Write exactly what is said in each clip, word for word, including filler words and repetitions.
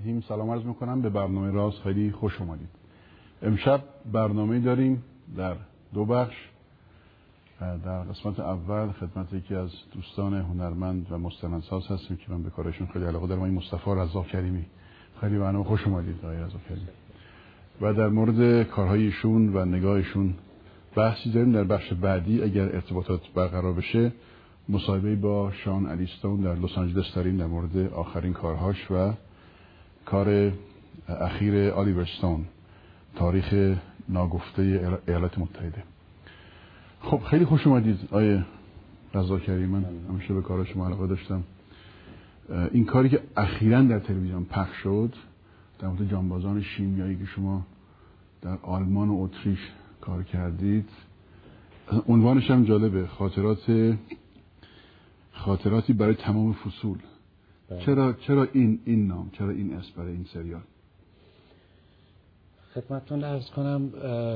الرحیم. سلام عرض میکنم به برنامه راز، خیلی خوش اومدید. امشب برنامه داریم در دو بخش. در قسمت اول خدمت یکی از دوستان هنرمند و مستندساز هستیم که من به کارشون خیلی علاقه دارم، این مصطفی رضا کریمی. خیلی برنامه خوش اومدید آقای رضا کریمی. و در مورد کارهای ایشون و نگاهشون بحثی داریم. در بخش بعدی اگر ارتباطات برقرار بشه مصاحبه با شان الیستون در لس آنجلس داریم در مورد آخرین کارهاش و کار اخیر آلیور استون، تاریخ ناگفته ایالات متحده. خب خیلی خوش اومدید آیه رضا کریمی. من همیشه به کار شما علاقه داشتم. این کاری که اخیراً در تلویزیون پخش شد در مورد جانبازان شیمیایی که شما در آلمان و اتریش کار کردید، عنوانش هم جالبه، خاطرات خاطراتی برای تمام فصول. چرا چرا این این نام، چرا این اسم برای این سریال؟ خدمتتون عرض کنم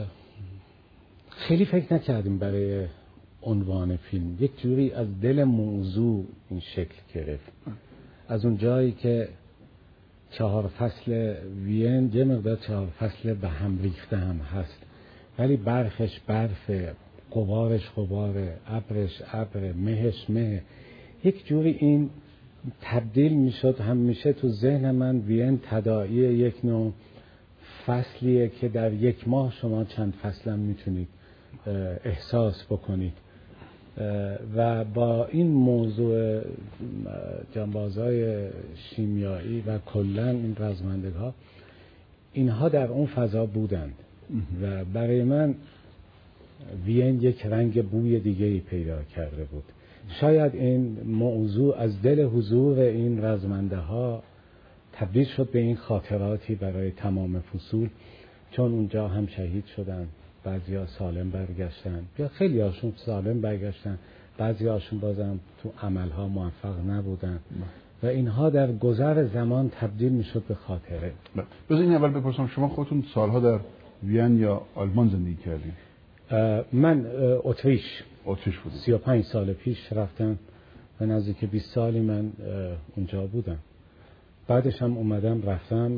خیلی فکر نکردیم برای عنوان فیلم. یک جوری از دل موضوع این شکل گرفت. از اون جایی که چهار فصل وین یه مقدار چهار فصل به هم ریخته هم هست، ولی برخش برف، غبارش غبار، ابرش ابر، مهش مه، یک جوری این تبدیل میشد. همیشه تو ذهن من وین تداعی یک نوع فصلیه که در یک ماه شما چند فصلم میتونید احساس بکنید. و با این موضوع جانبازای شیمیایی و کلا این رزمندگ‌ها، اینها در اون فضا بودند و برای من وین یک رنگ بوی دیگه‌ای پیدا کرده بود. شاید این موضوع از دل حضور این رزمنده ها تبدیل شد به این خاطراتی برای تمام فصول، چون اونجا هم شهید شدن، بعضی ها سالم برگشتن، یا خیلی هاشون سالم برگشتن، بعضی هاشون بازم تو عملها موفق نبودن و اینها در گذر زمان تبدیل میشد به خاطره. بذار این اول بپرسم، شما خودتون سالها در وین یا آلمان زندگی کردین؟ من اتریش اتریش بودم. سی و پنج سال پیش رفتم و نزدیک بیست سالی من اونجا بودم. بعدش هم اومدم رفتم.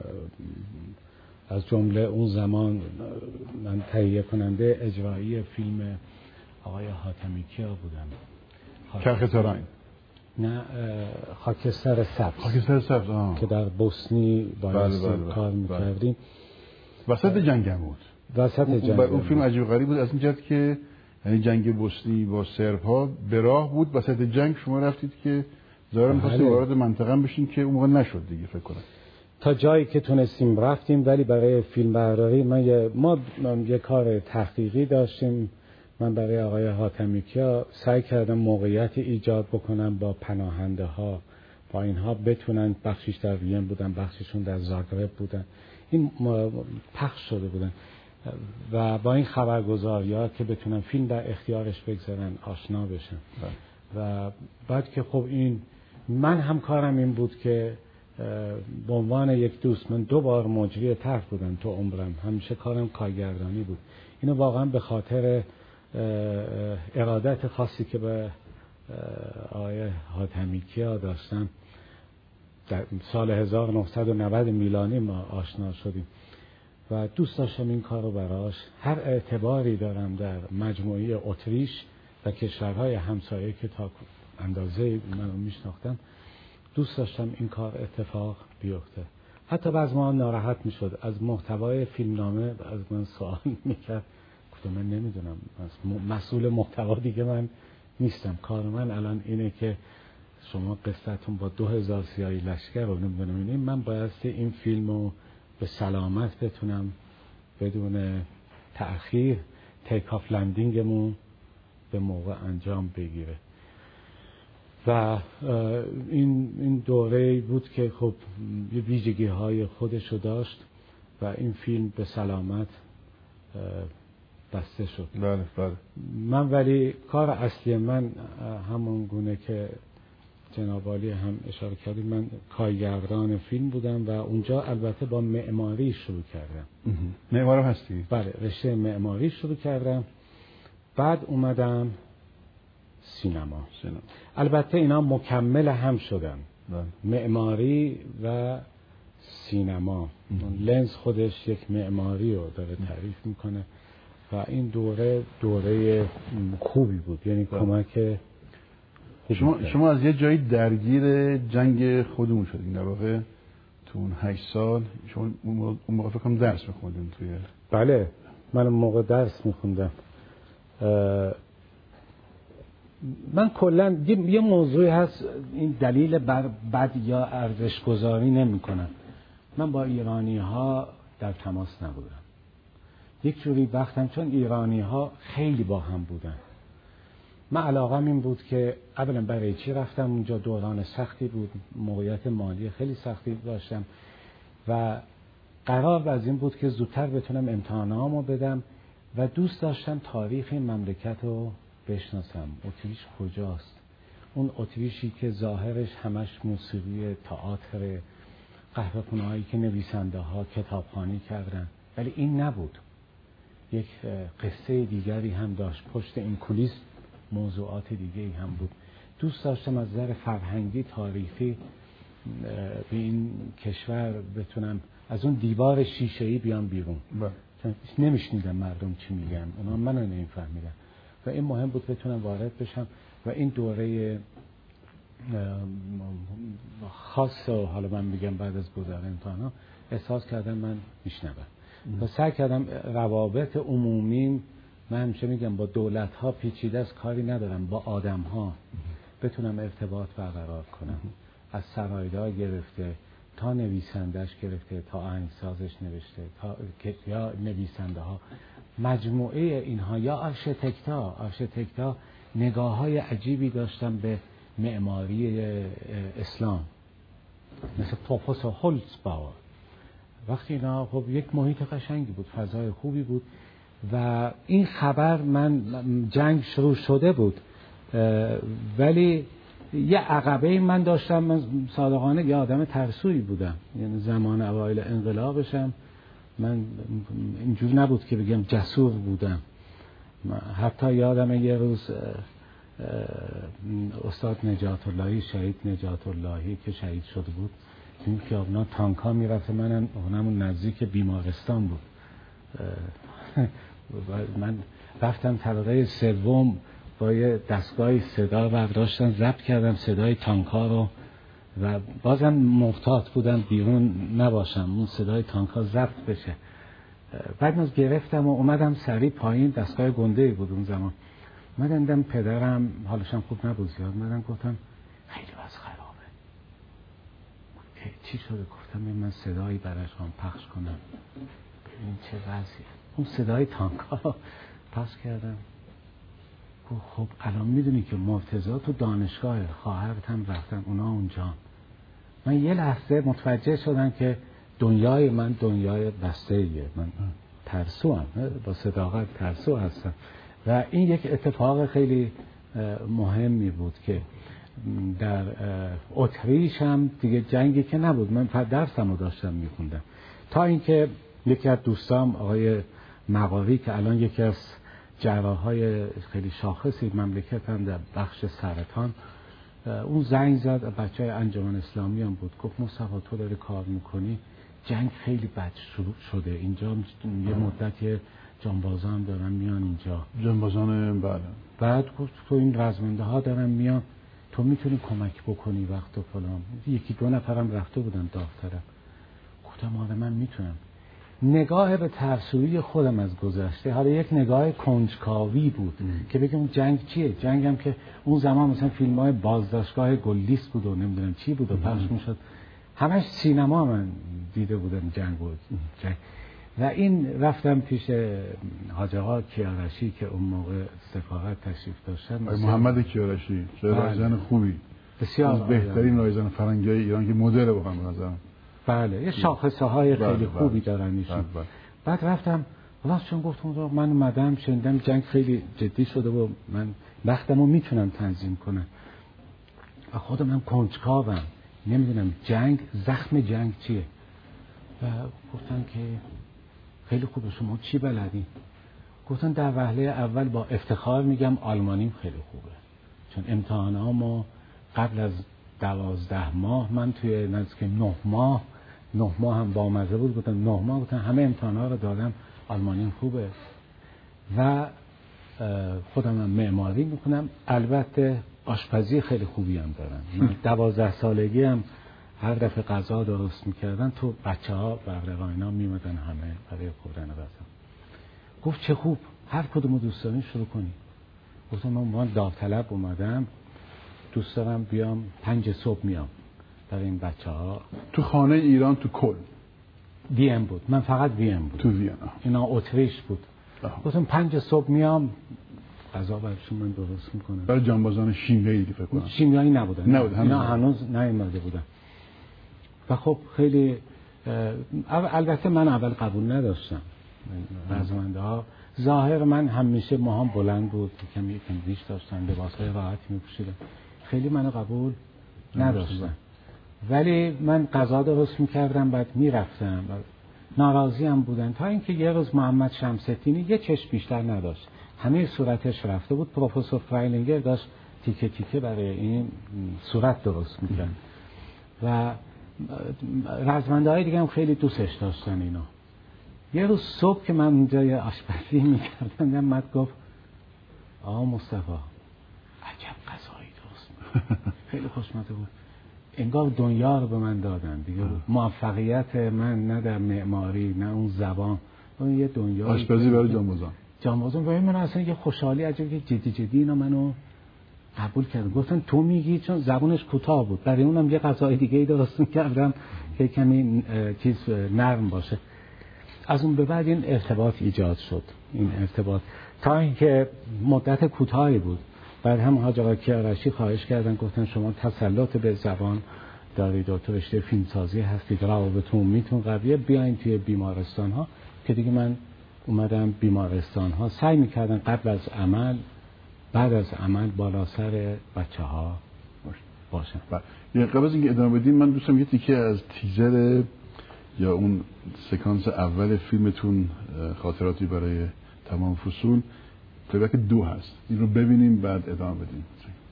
از جمله اون زمان من تهیه کننده اجرایی فیلم آقای حاتمیکیا بودم. چرخ تراین؟ نه، خاکستر سبز. خاکستر سبز آه. که در بوسنی بایستی بله بله کار میکردیم. وسط جنگ هم بود. وسط جنگ. اون فیلم عجیب غریب بود از این جهت که یعنی جنگ بوسنی با سرب ها به راه بود، وسط جنگ شما رفتید که ظاهرا می‌خواستید وارد منطقه بشین که اون موقع نشد دیگه فکر کنم. تا جایی که تونستیم رفتیم، ولی برای فیلم برداری من یه ما یه کار تحقیقی داشتیم. من برای آقای حاتمیکیا سعی کردم موقعیتی ایجاد بکنم با پناهنده ها، با اینها بتونن، بخشیش در وین بودن، بخشیشون در زاگرب بودن، این پخش شده بودن و با این خبرگزاری‌ها که بتونن فیلم در اختیارش بگذارن، آشنا بشن. و بعد که خب این من هم کارم این بود که به عنوان یک دوست، من دو بار مجری طرح بودم تو عمرم، همیشه کارم کارگردانی بود. اینو واقعا به خاطر ارادت خاصی که به آقای حاتمیکیا داشتم. در سال هزار و نهصد و نود میلادی ما آشنا شدیم و دوست داشتم این کارو براش، هر اعتباری دارم در مجموعه اتریش و کشورهای همسایه که تا اندازه منو میشناختم، دوست داشتم این کار اتفاق بیفته. حتی بعض ما ناراحت میشد از محتوای فیلمنامه، از من سوال میکرد، گفتم من نمیدونم، مسئول محتوا دیگه من نیستم. کار من الان اینه که شما قصتون با دو هزار سیاهی لشکر رو نمیدونم اینه، من بایستی این فیلم رو به سلامت بتونم بدون تأخیر تیک آف لندینگمون به موقع انجام بگیره. و این این دوره بود که خب یه ویژگی های خودشو داشت و این فیلم به سلامت بسته شد. بله بله. من ولی کار اصلی من همون گونه که جناب عالی هم اشاره کردید، من کارگردان فیلم بودم و اونجا البته با معماری شروع کردم. معمارم هستی؟ بله، رشته معماری شروع کردم. بعد اومدم سینما. سینما. البته اینا مکمل هم شدن، معماری و سینما. لنز خودش یک معماری رو داره تعریف میکنه و این دوره دوره خوبی بود، یعنی کمک شما شما از یه جایی درگیر جنگ خودمون شدین در واقع تو اون هشت سال. شما اون موقع فکر کنم درس میخوندین توی؟ بله من اون موقع درس میخوندم. من کلا یه موضوعی هست، این دلیل بر بد یا ارزش گذاری نمی کنم. من با ایرانی ها در تماس نبودم یک جوری وقتم، چون ایرانی ها خیلی با هم بودن. من علاقم این بود که اولا برای چی رفتم اونجا، دوران سختی بود، موقعیت مالی خیلی سختی داشتم و قرار از این بود که زودتر بتونم امتحانامو بدم و دوست داشتم تاریخ این مملکت رو بشناسم. اتریش کجاست؟ اون اتریشی که ظاهرش همش موسیقی، تئاتر، قهوه‌خونه هایی که نویسنده ها کتابخوانی کردن، ولی این نبود. یک قصه دیگری هم داشت پشت این کولیس، موضوعات دیگری هم بود. دوست داشتم از نظر فرهنگی تاریخی به این کشور بتونم از اون دیوار شیشه‌ای بیام بیرون. چون نمیشنیدم مردم چی میگن، اونا منو نمیفهمیدن و این مهم بود بتونم وارد بشم و این دوره خاص و حالا من میگم بعد از گذر امتحانا احساس کردم من میشنوم و سعی کردم روابط عمومی، من همیشه میگم با دولت ها پیچیده است، کاری ندارم، با آدم ها بتونم ارتباط برقرار کنم. از سرایدار گرفته تا نویسندش گرفته تا آهنگسازش نوشته تا یا نویسنده ها، مجموعه اینها یا آرشیتکتا آرشیتکتا نگاه های عجیبی داشتن به معماری اسلام، مثل پروفسور هولزباور. وقتی اینا خب یک محیط قشنگی بود، فضای خوبی بود و این خبر، من جنگ شروع شده بود ولی یه عقبه من داشتم. من صادقانه یه آدم ترسویی بودم، یعنی زمان اوایل انقلابشم من اینجور نبود که بگم جسور بودم. حتی یادم یه روز استاد نجات اللهی، شهید نجات اللهی که شهید شده بود، این که اونا تانکا میرفته، منم اونمون نزدیک بیمارستان بود. من رفتم طبقه سوم با یه دستگاه صدا برداشتم، ضبط کردم صدای تانکا رو و بازم محتاط بودم بیرون نباشم، اون صدای تانکا ضبط بشه. بعد از گرفتم و اومدم سریع پایین، دستگاه گنده بود اون زمان. من دیدم پدرم حالشم خوب نبود زیاد، من گفتم خیلی وضع خرابه. چی شده؟ گفتم من صدایی براش پخش کنم ببین چه وضعیه. اون صدای تانکا پخش کردم. خب الان میدونی که مرتضی تو دانشگاه، خواهرت هم رفتن اونا اونجا. من یه لحظه متوجه شدم که دنیای من دنیای بسته‌ایه، من ترسو هم، با صداقت ترسو هستم و این یک اتفاق خیلی مهمی بود که در اتریش هم دیگه جنگی که نبود، من درسم رو داشتم میخوندم تا اینکه یکی از دوستام آقای مقاوی که الان یکی از جراحای خیلی شاخصی مملکت هم در بخش سرطان، اون زنگ زد، بچه های انجمن اسلامی هم بود، گفت مصطفی تو داری کار میکنی، جنگ خیلی بد شروع شده اینجا، یه مدت جانبازان دارن میان اینجا، جانبازان بله. بعد گفت تو این رزمنده ها دارن میان، تو میتونی کمک بکنی وقت و فلان. یکی دو نفرم رفته بودن داوطلب. گفتم آره من میتونم. نگاه به ترسویی خودم از گذشته، حالا یک نگاه کنجکاوی بود ام. که بگم جنگ چیه؟ جنگ هم که اون زمان مثلا فیلم های بازداشتگاه گلیس بود و نمیدونم چی بود و پخش میشد، همش سینما من دیده بودم جنگ بود جنگ. و این رفتم پیش حاج آقا کیارشی که اون موقع سفارت تشریف داشتن، محمد کیارشی که رایزن خوبی، بسیار از بهترین رایزن فرنگی ایران که مدل واقعا به نظرم. بله، یه شاخصه های بله خیلی بله خوبی دارن ایشون. بله بله. بعد رفتم راست چون گفتم من اومدم شنیدم جنگ خیلی جدی شده و من وقتمو میتونم تنظیم کنم و خودم هم کنجکاوم، نمیدونم جنگ، زخم جنگ چیه. و گفتن که خیلی خوبه، شما چی بلدین؟ گفتن در وهله اول با افتخار میگم آلمانیم خیلی خوبه، چون امتحانامو قبل از دوازده ماه من توی نزدیک نه ماه نه ماه هم بامزه بود. گفتم نه ماه، گفتم همه امتحانا رو دادم، آلمانیم خوبه و خودم هم معماری میکنم، البته آشپزی خیلی خوبی هم دارم. من دوازده سالگی هم هر دفعه غذا درست میکردن تو بچه ها بغل اینا میمدن همه برای خوردن غذا. گفت چه خوب، هر کدومو دوست دارین شروع کنی. گفتم من من داوطلب اومدم، دوست دارم بیام پنج صبح میام برای این بچه ها. تو خانه ایران تو کل وین بود، من فقط وین بود، تو وین اینا اتریش بود. گفتم پنج صبح میام غذا براشون من درست میکنم. برای جانبازان شیمیایی فکر کنم. شیمیایی نبودن، نبود، اینا هنوز نیومده بودن. و خب خیلی البته من اول قبول نداشتم. رزمنده ها ظاهر من همیشه موهام بلند بود، کمی کمی ریش داشتم، لباسای راحتی میپوشیدم، خیلی منو قبول نداشتن. ولی من غذا درست میکردم، بعد میرفتم، ناراضی هم بودن. تا اینکه یه روز محمد شمس‌الدینی یه چشم بیشتر نداشت، همه صورتش رفته بود. پروفسور فرایلینگر داشت تیکه تیکه برای این صورت درست میکرد و رزمنده های دیگه هم خیلی دوستش داشتن اینا. یه روز صبح که من اونجا یه آشپزی میکردم، من گفت آقا مصطفی عجب غذایی درست میکنی. خیلی خوشمزه بود، انگار دنیا رو به من دادن دیگه. موفقیت من نه در معماری نه اون زبان، اون یه دنیا. آشپزی برای جانبازان جانبازان برای من اصلا یه خوشحالی عجب که جدی جدی اینا منو قبول کردن. گفتن تو میگی، چون زبونش کوتاه بود، برای اونم یه غذای دیگه درست می‌کردم که کمی چیز نرم باشه. از اون به بعد این ارتباط ایجاد شد، این ارتباط تا اینکه مدت کوتاهی بود. بعد هم حاج آقا کیارشی خواهش کردن، گفتن شما تسلط به زبان دارید و تو رشته فیلمسازی هستید، روابطتون میتون قویه، بیاین توی بیمارستان ها. که دیگه من اومدم بیمارستان ها، سعی میکردن قبل از عمل بعد از عمل بالا سر بچه ها باشن. یه قبل از اینکه ادامه بدیم، من دوستم یه تیکه از تیزر یا اون سکانس اول فیلمتون خاطراتی برای تمام فصول پلیبک دو هست، این رو ببینیم بعد ادامه بدیم.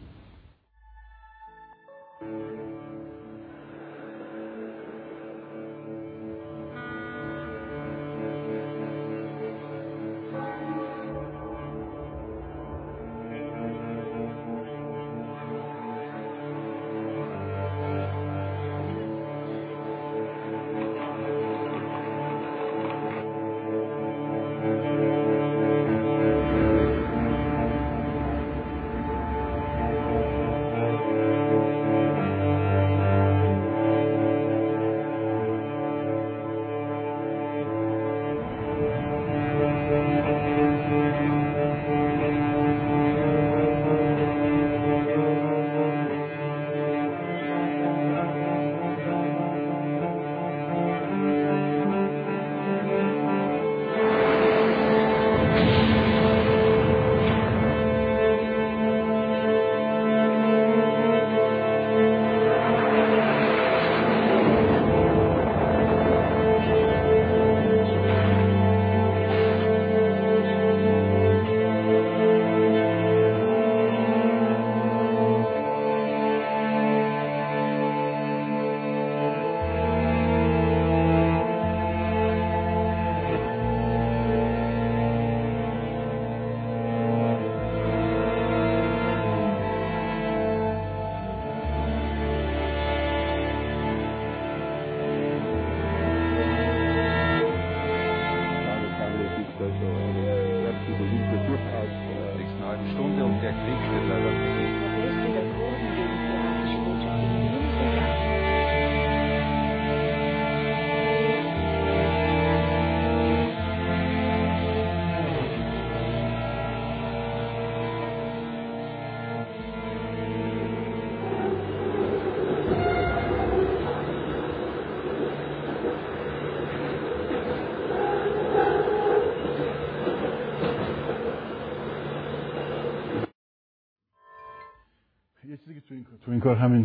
یه چیزی که تو این تو این کار همین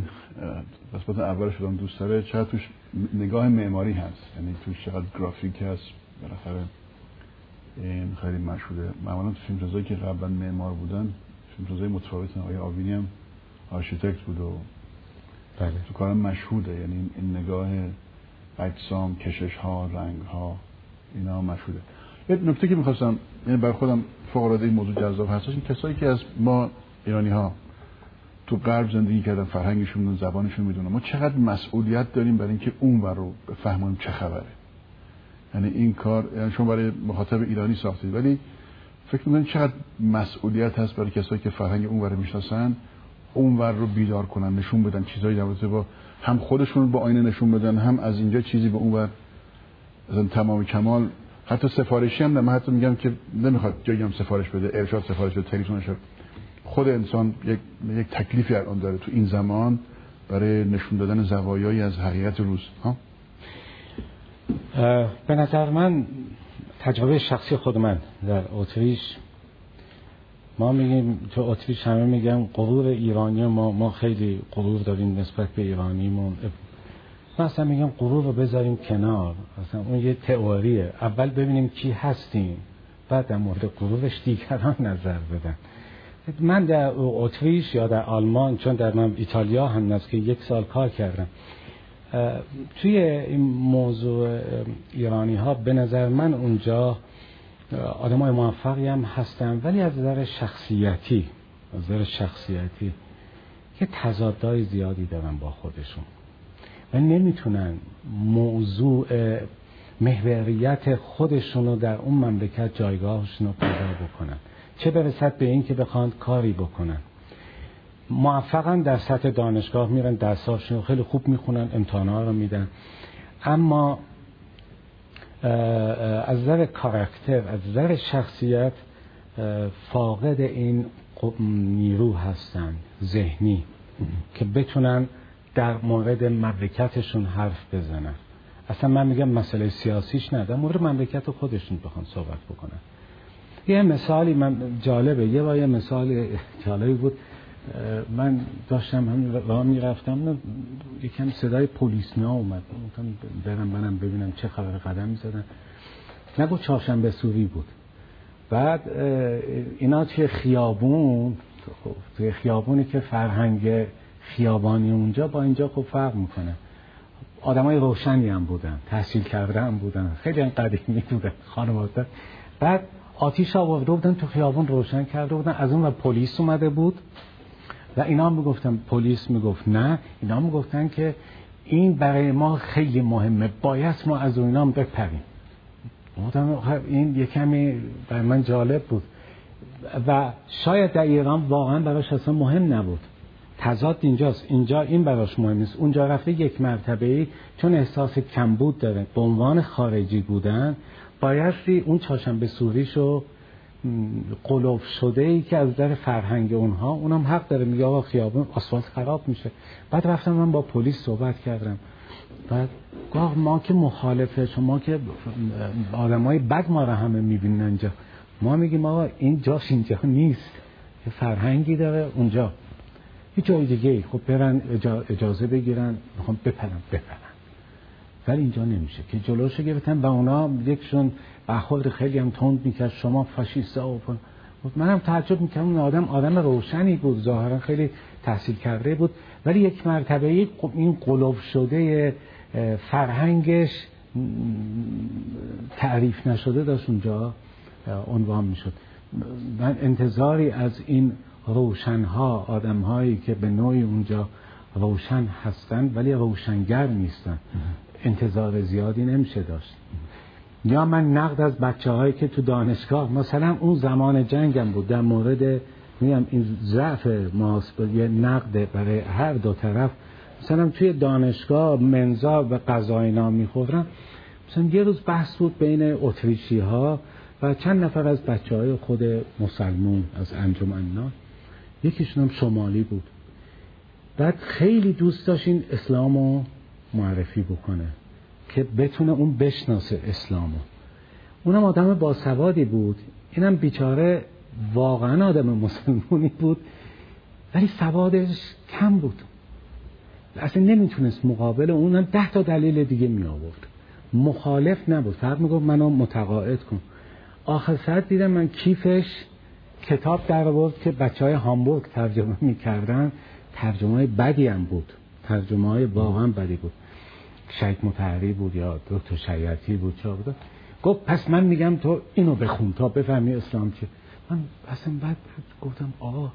قسمت اولش شدم دوست داره، چقدر توش نگاه معماری هست، یعنی توش چقدر گرافیک هست. بالاخره این خیلی مشهوره. معمولا تو فیلمسازایی که قبلا معمار بودن، فیلمسازای متفاوتن. آقای آوینی هم آرشیتکت بود و بله. تو کارم مشهوده، یعنی این نگاه اجسام، کشش ها، رنگ ها، اینا مشهوده. یه نکته که میخواستم، یعنی برای خودم فوق العاده این موضوع جذاب هست، این کسایی که از ما ایرانی ها تو غرب زندگی کردن، فرهنگشون میدونن، زبانشون میدونن، ما چقدر مسئولیت داریم برای اینکه اون ور رو بفهمونیم چه خبره. یعنی این کار، یعنی شما برای مخاطب ایرانی ساختید، ولی فکر می‌کنید چقدر مسئولیت هست برای کسایی که فرهنگ اون ور رو میشناسن، اون ور رو بیدار کنن، نشون بدن چیزایی در رابطه با هم خودشون با آینه نشون بدن، هم از اینجا چیزی به اون ور از تمام کمال. حتی سفارشی هم، من حتی میگم که نمیخواد جایی هم سفارش بده، ارشاد سفارش بده، تلفنش، خود انسان یک یک تکلیفی الان داره تو این زمان برای نشون دادن زوایایی از حقیقت روز. ها به نظر من تجربه شخصی خود من در اتریش، ما میگیم تو اتریش همه میگن غرور ایرانی، ما ما خیلی غرور داریم نسبت به ایرانیمون. من اصلا میگم غرور رو بذاریم کنار، اصلا اون یه تئوریه. اول ببینیم کی هستیم، بعد در مورد غرورش دیگران نظر بدن. من در اتریش یا در آلمان، چون در من ایتالیا هم نزد که یک سال کار کردم، توی این موضوع ایرانی ها به نظر من اونجا آدم های موفقی هم هستن، ولی از نظر شخصیتی از نظر شخصیتی که تضادهای زیادی دارن با خودشون و نمیتونن موضوع محوریت خودشون رو در اون مملکت جایگاهشون رو پیدا بکنن، چه برسد به این که بخوان کاری بکنن. موفقن، در سطح دانشگاه میرن، درساشون رو خیلی خوب میخونن، امتحانات رو میدن، اما از نظر کاراکتر، از نظر شخصیت فاقد این نیرو هستن ذهنی که بتونن در مورد مملکتشون حرف بزنن. اصلا من میگم مسئله سیاسیش نه، در مورد مملکت خودشون بخوان صحبت بکنن. یه مثالی من جالبه، یه بار یه مثال جالبی بود، من داشتم همین راه میرفتم، یکم صدای پلیس ها اومد، گفتم برم برم ببینم چه خبر، قدم میزدن، نگو چهارشنبه سوری بود. بعد اینا توی خیابون، توی خیابونی که فرهنگ خیابانی اونجا با اینجا خب فرق میکنه، آدمای روشنی هم بودن، تحصیل کرده هم بودن، خیلی هم قدیمی بودن، خانواده. بعد آتیش آورده بودن تو خیابون، روشن کرده بودن، از اون و پلیس اومده بود و اینا هم میگفتن، پلیس میگفت نه، اینا هم میگفتن که این برای ما خیلی مهمه، باید ما از اینا هم بپریم. این یه کمی برای من جالب بود و شاید در ایران واقعا براش اصلا مهم نبود. تضاد اینجاست، اینجا این براش مهم نیست، اونجا رفته یک مرتبه‌ای چون احساس کمبود داره به عنوان خارجی بودن، بایستی اون چهارشنبه سوریشو قلوب شده ای که از در فرهنگ اونها، اونم حق داره، میگه آقا خیابون آسفالت خراب میشه. بعد رفتم من با پلیس صحبت کردم، بعد گفت ما که مخالفه، شما که آدمای بد ما رو همه میبینن اینجا، ما میگیم آقا این جاش اینجا نیست، یه فرهنگی داره اونجا، یه جای دیگه خب برن اجازه بگیرن، میخوام بپرن بپرن، ولی اینجا نمیشه که جلوشو گرفتن و اونا یکشون برخورد خیلی هم تند میکرد، شما فاشیستا و پن. منم تعجب میکردم، اون آدم آدم روشنی بود، ظاهرا خیلی تحصیل کرده بود، ولی یک مرتبه این قلوب شده فرهنگش تعریف نشده داشت اونجا عنوان میشد. من انتظاری از این روشنها، آدمهایی که به نوعی اونجا روشن هستن ولی روشنگر نیستن، انتظار زیادی نمیشه داشت. یا من نقد از بچه هایی که تو دانشگاه، مثلا اون زمان جنگم بود، در مورد میگم این ضعف ماست، یه نقد برای هر دو طرف. مثلا توی دانشگاه منزا و غذا اینا میخورن، مثلا یه روز بحث بود بین اتریشی ها و چند نفر از بچه های خود مسلمون از انجمننا، یکیشون هم شمالی بود. بعد خیلی دوست داشت این اسلامو معرفی بکنه که بتونه اون بشناسه اسلامو. اونم آدم باسوادی بود، اینم بیچاره واقعا آدم مسلمونی بود ولی سوادش کم بود، اصلا نمیتونست مقابل اونم ده تا دلیل دیگه می آورد، مخالف نبود، فقط میگفت منو متقاعد کن. آخر سر دیدم من کیفش کتاب در آورد که بچهای هامبورگ ترجمه میکردن، ترجمه های بدی هم بود، ترجمه های واقعا بدی بود. شهید مطهری بود یا دکتر شریعتی بود چه بود، گفت پس من میگم تو اینو بخون تا بفهمی اسلام چیه. من اصلا بعد گفتم آقا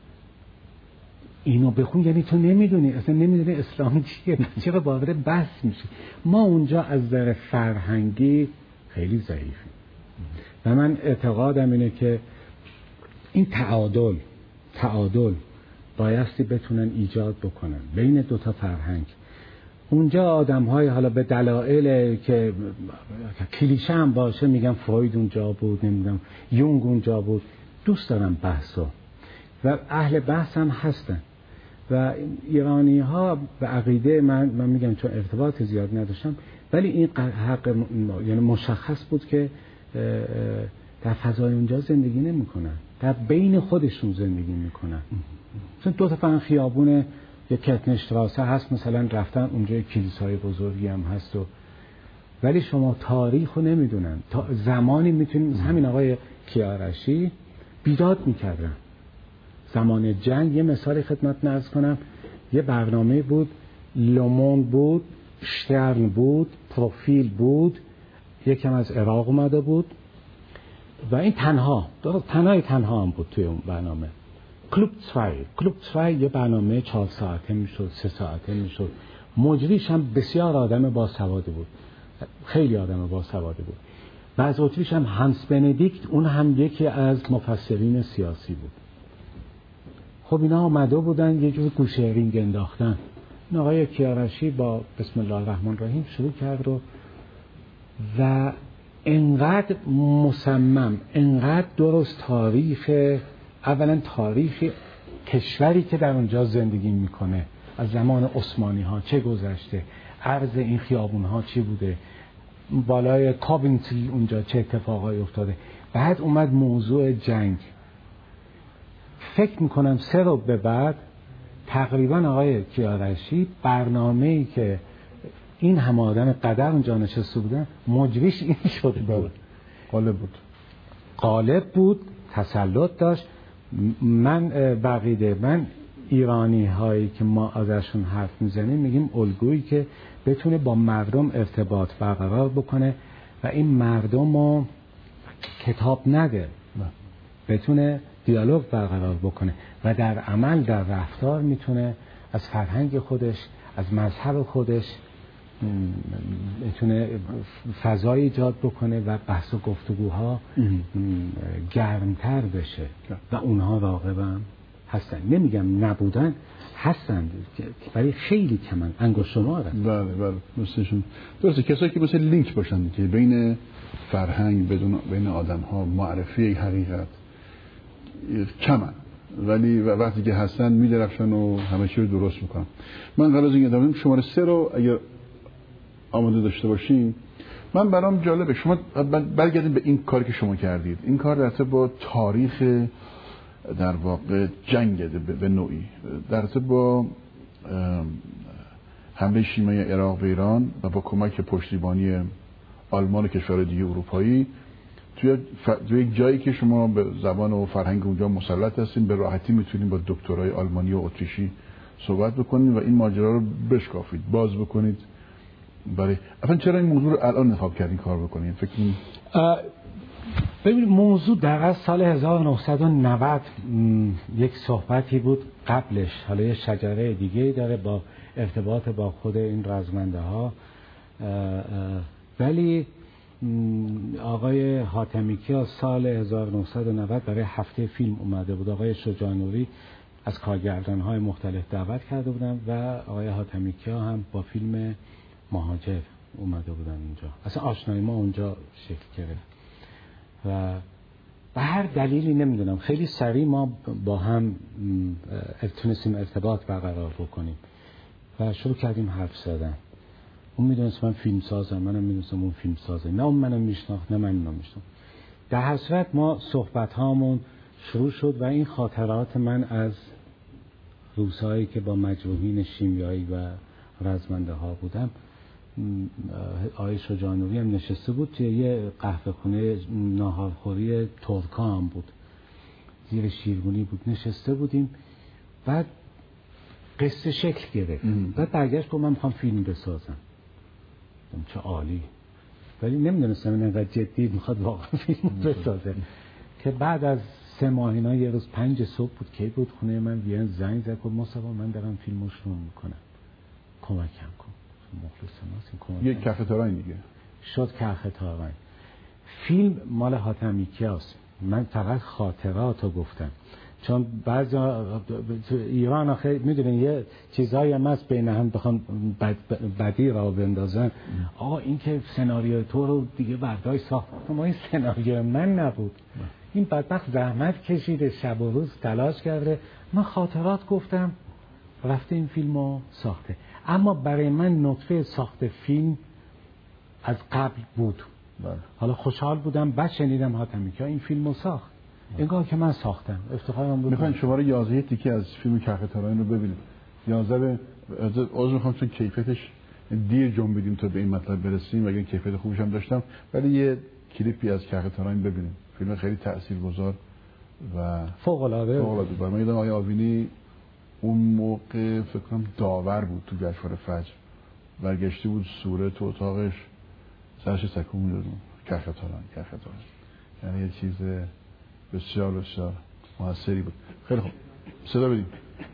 اینو بخون یعنی تو نمیدونی، اصلا نمیدونی اسلام چیه، چرا وارد بحث میشه؟ ما اونجا از نظر فرهنگی خیلی ضعیفیم و من اعتقادم اینه که این تعادل تعادل بایستی بتونن ایجاد بکنن بین دو تا فرهنگ. اونجا آدم‌های حالا به دلایل که کلیشه هم باشه میگم فروید اونجا بود، نمیدونم یونگ اونجا بود، دوست دارم بحثو و اهل بحث هم هستن و ایرانی ها به عقیده من من میگم چون ارتباط زیاد نداشتم، ولی این حق یعنی مشخص بود که در فضای اونجا زندگی نمیکنن، در بین خودشون زندگی میکنن. مثلا دو تا فن خیابون یک کتنشتراسه هست مثلا رفتن اونجا، کلیسای بزرگی هم هست و ولی شما تاریخ رو نمیدونن. تا زمانی میتونیم همین آقای کیارشی بیداد میکردن زمان جنگ. یه مثال خدمت عرض کنم، یه برنامه بود، لومون بود، شترن بود، پروفیل بود، یکم از عراق اومده بود و این تنها تنهای تنها هم بود توی اون برنامه. کلوب zwei کلوب zwei یه برنامه چهار ساعته میشد، سه ساعته میشد. مجریش هم بسیار آدم باسوادی بود، خیلی آدم باسوادی بود و از اتریش هم هانس بندیکت، اون هم یکی از مفسرین سیاسی بود. خب اینا آمده بودن یه جور گوشه رینگ انداختن. این آقای کیارشی با بسم الله الرحمن الرحیم شروع کرد رو و انقدر مصمم، انقدر درست تاریخ، اولا تاریخ کشوری که در اونجا زندگی میکنه از زمان عثمانی ها چه گذشته، عرض این خیابون ها چی بوده، بالای کابینتری اونجا چه اتفاقایی افتاده. بعد اومد موضوع جنگ. فکر میکنم سه رو به بعد تقریبا آقای کیارشی برنامه‌ای که این همه آدم قدر اونجا نشسته بودن مجریش این شده بود. غالب بود غالب بود، تسلط داشت. من بقیده من ایرانی هایی که ما ازشون حرف میزنیم میگیم الگویی که بتونه با مردم ارتباط برقرار بکنه و این مردم رو کتاب نده، بتونه دیالوگ برقرار بکنه و در عمل در رفتار میتونه از فرهنگ خودش، از مذهب خودش میتونه فضای ایجاد بکنه و بحث و گفتگوها گرمتر بشه و اونها راغبم هستن. نمیگم نبودن، هستن ولی خیلی کمن، انگشت شماره. بله بله درستشون درسته. کسایی که مثل لینک باشن که بین فرهنگ بدون بین آدم ها معرفی حقیقت کمن، ولی وقتی که هستن میدرخشن و همه چی رو درست میکنن. من قبل از این ادامه شماره سه رو اگر آماده داشته باشیم، من برام جالبه شما برگردیم به این کاری که شما کردید. این کار در رابطه با تاریخ در واقع جنگ به نوعی، در رابطه با حمله شیمیایی عراق به ایران و با کمک پشتیبانی آلمان و کشورهای دیگه اروپایی توی ف... توی یک جایی که شما به زبان و فرهنگ اونجا مسلط هستین، به راحتی میتونید با دکترای آلمانی و اتریشی صحبت بکنید و این ماجرا رو بشکافید، باز بکنید. برای اصلا چرا این موضوع رو الان انتخاب کردین کار بکنید؟ فکر کنید ببینید موضوع در سال هزار و نهصد و نود یک صحبتی بود قبلش، حالا یه شجره دیگه داره با ارتباط با خود این رزمنده ها، ولی آقای حاتمیکیا سال هزار و نهصد و نود برای هفته فیلم اومده بود. آقای شجاع-نوری از کارگردان های مختلف دعوت کرده بودن و آقای حاتمیکیا هم با فیلم مهاجر اومده بودن اونجا. اصلا آشنایی ما اونجا شکل گرفت و به هر دلیلی نمیدونم خیلی سریع ما با هم تونستیم ارتباط برقرار بکنیم و شروع کردیم حرف زدن. اون میدونست من فیلم سازم، منم میدونستم اون فیلم سازه، نه اون منم میشناخت نه من اینو میشناخت. در هر صورت ما صحبت هامون شروع شد و این خاطرات من از روزهایی که با مجروحین شیمیایی و رزمنده ها بودم. آقای شجاع-نوری هم نشسته بود توی یه قهوه خونه ناهارخوری ترکا هم بود، زیر شیرگونی بود نشسته بودیم. بعد قصه شکل گرفت. بعد برگشت گفت من میخوام فیلم بسازم. چه عالی، ولی نمیدونستم این انقدر جدی میخواد واقعا فیلم بسازه. که بعد از سه ماه اینا یه روز پنج صبح بود که بود خونه من وین زنگ زد گفت مصطفی من دارم فیلمو شروع میکنم کمکم کن. مخلص ناس یک کف تارین دیگه شد کف تارین. فیلم مال حاتمی کیاست، من فقط خاطراتو گفتم چون بعضی تو ایران آخه میدونین یه چیزایی هم هست بین هم بخوان بد بدی را بندازن. آقا این که سناریو تو رو دیگه برداشت ساخت، ما این سناریو من نبود، این بدبخت زحمت کشیده شب و روز تلاش کرده، من خاطرات گفتم رفته این فیلمو ساخته. اما برای من نطفه ساخت فیلم از قبل بود. بله. حالا خوشحال بودم بعد شنیدم حاتمی که این فیلمو ساخت، انگار که من ساختم، افتخارم بود. میخواین شماره یازده تیکه از فیلم کف تارین رو ببینید. یازده عذر میخوام چون کیفیتش دیر جنبیدیم تا به این مطلب برسیم و اگه کیفیت خوبش هم داشتم، ولی یه کلیپی از کف تارین ببینیم. فیلم خیلی تاثیرگذار و فوق العاده. فوق العاده. برای من یادم آقای آوینی اون موقع فکر کنم داور بود تو جشنواره فجر، برگشته بود سوره تو اتاقش سرش تکون میداد کف تارین کف تارین، یعنی یه چیز بسیار بسیار موثری بود. خیلی خوب صدا بدیم.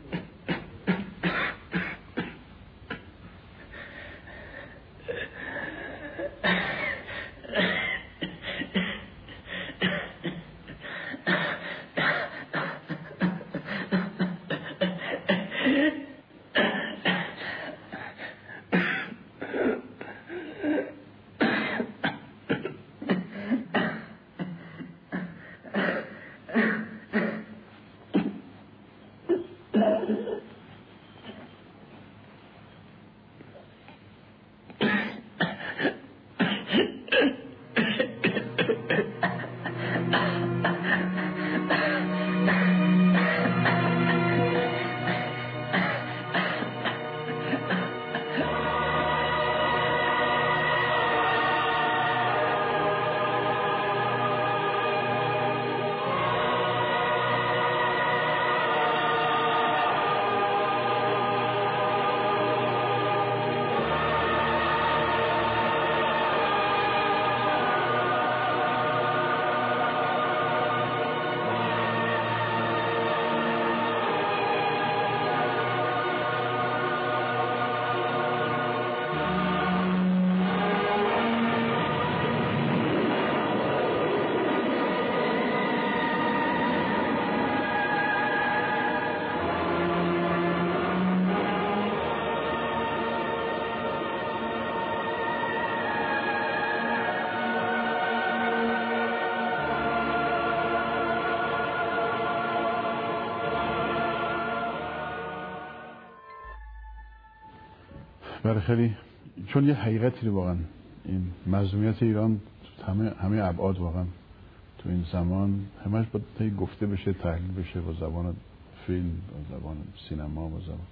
برای خیلی چون یه حقیقتی واقعا این مظلومیت ایران همه همه ابعاد واقعا تو این زمان همش باید گفته بشه، تحلیل بشه با زبان فیلم، با زبان سینما، با زبان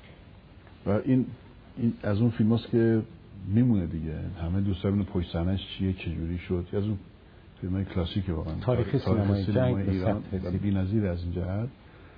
و این, این از اون فیلم هست که میمونه دیگه. همه دوست دارن پشت صحنه‌اش چیه چجوری شد. از اون فیلم‌های کلاسیک واقعا تاریخ سینمای سینما ایران بی‌نظیر از این جهت.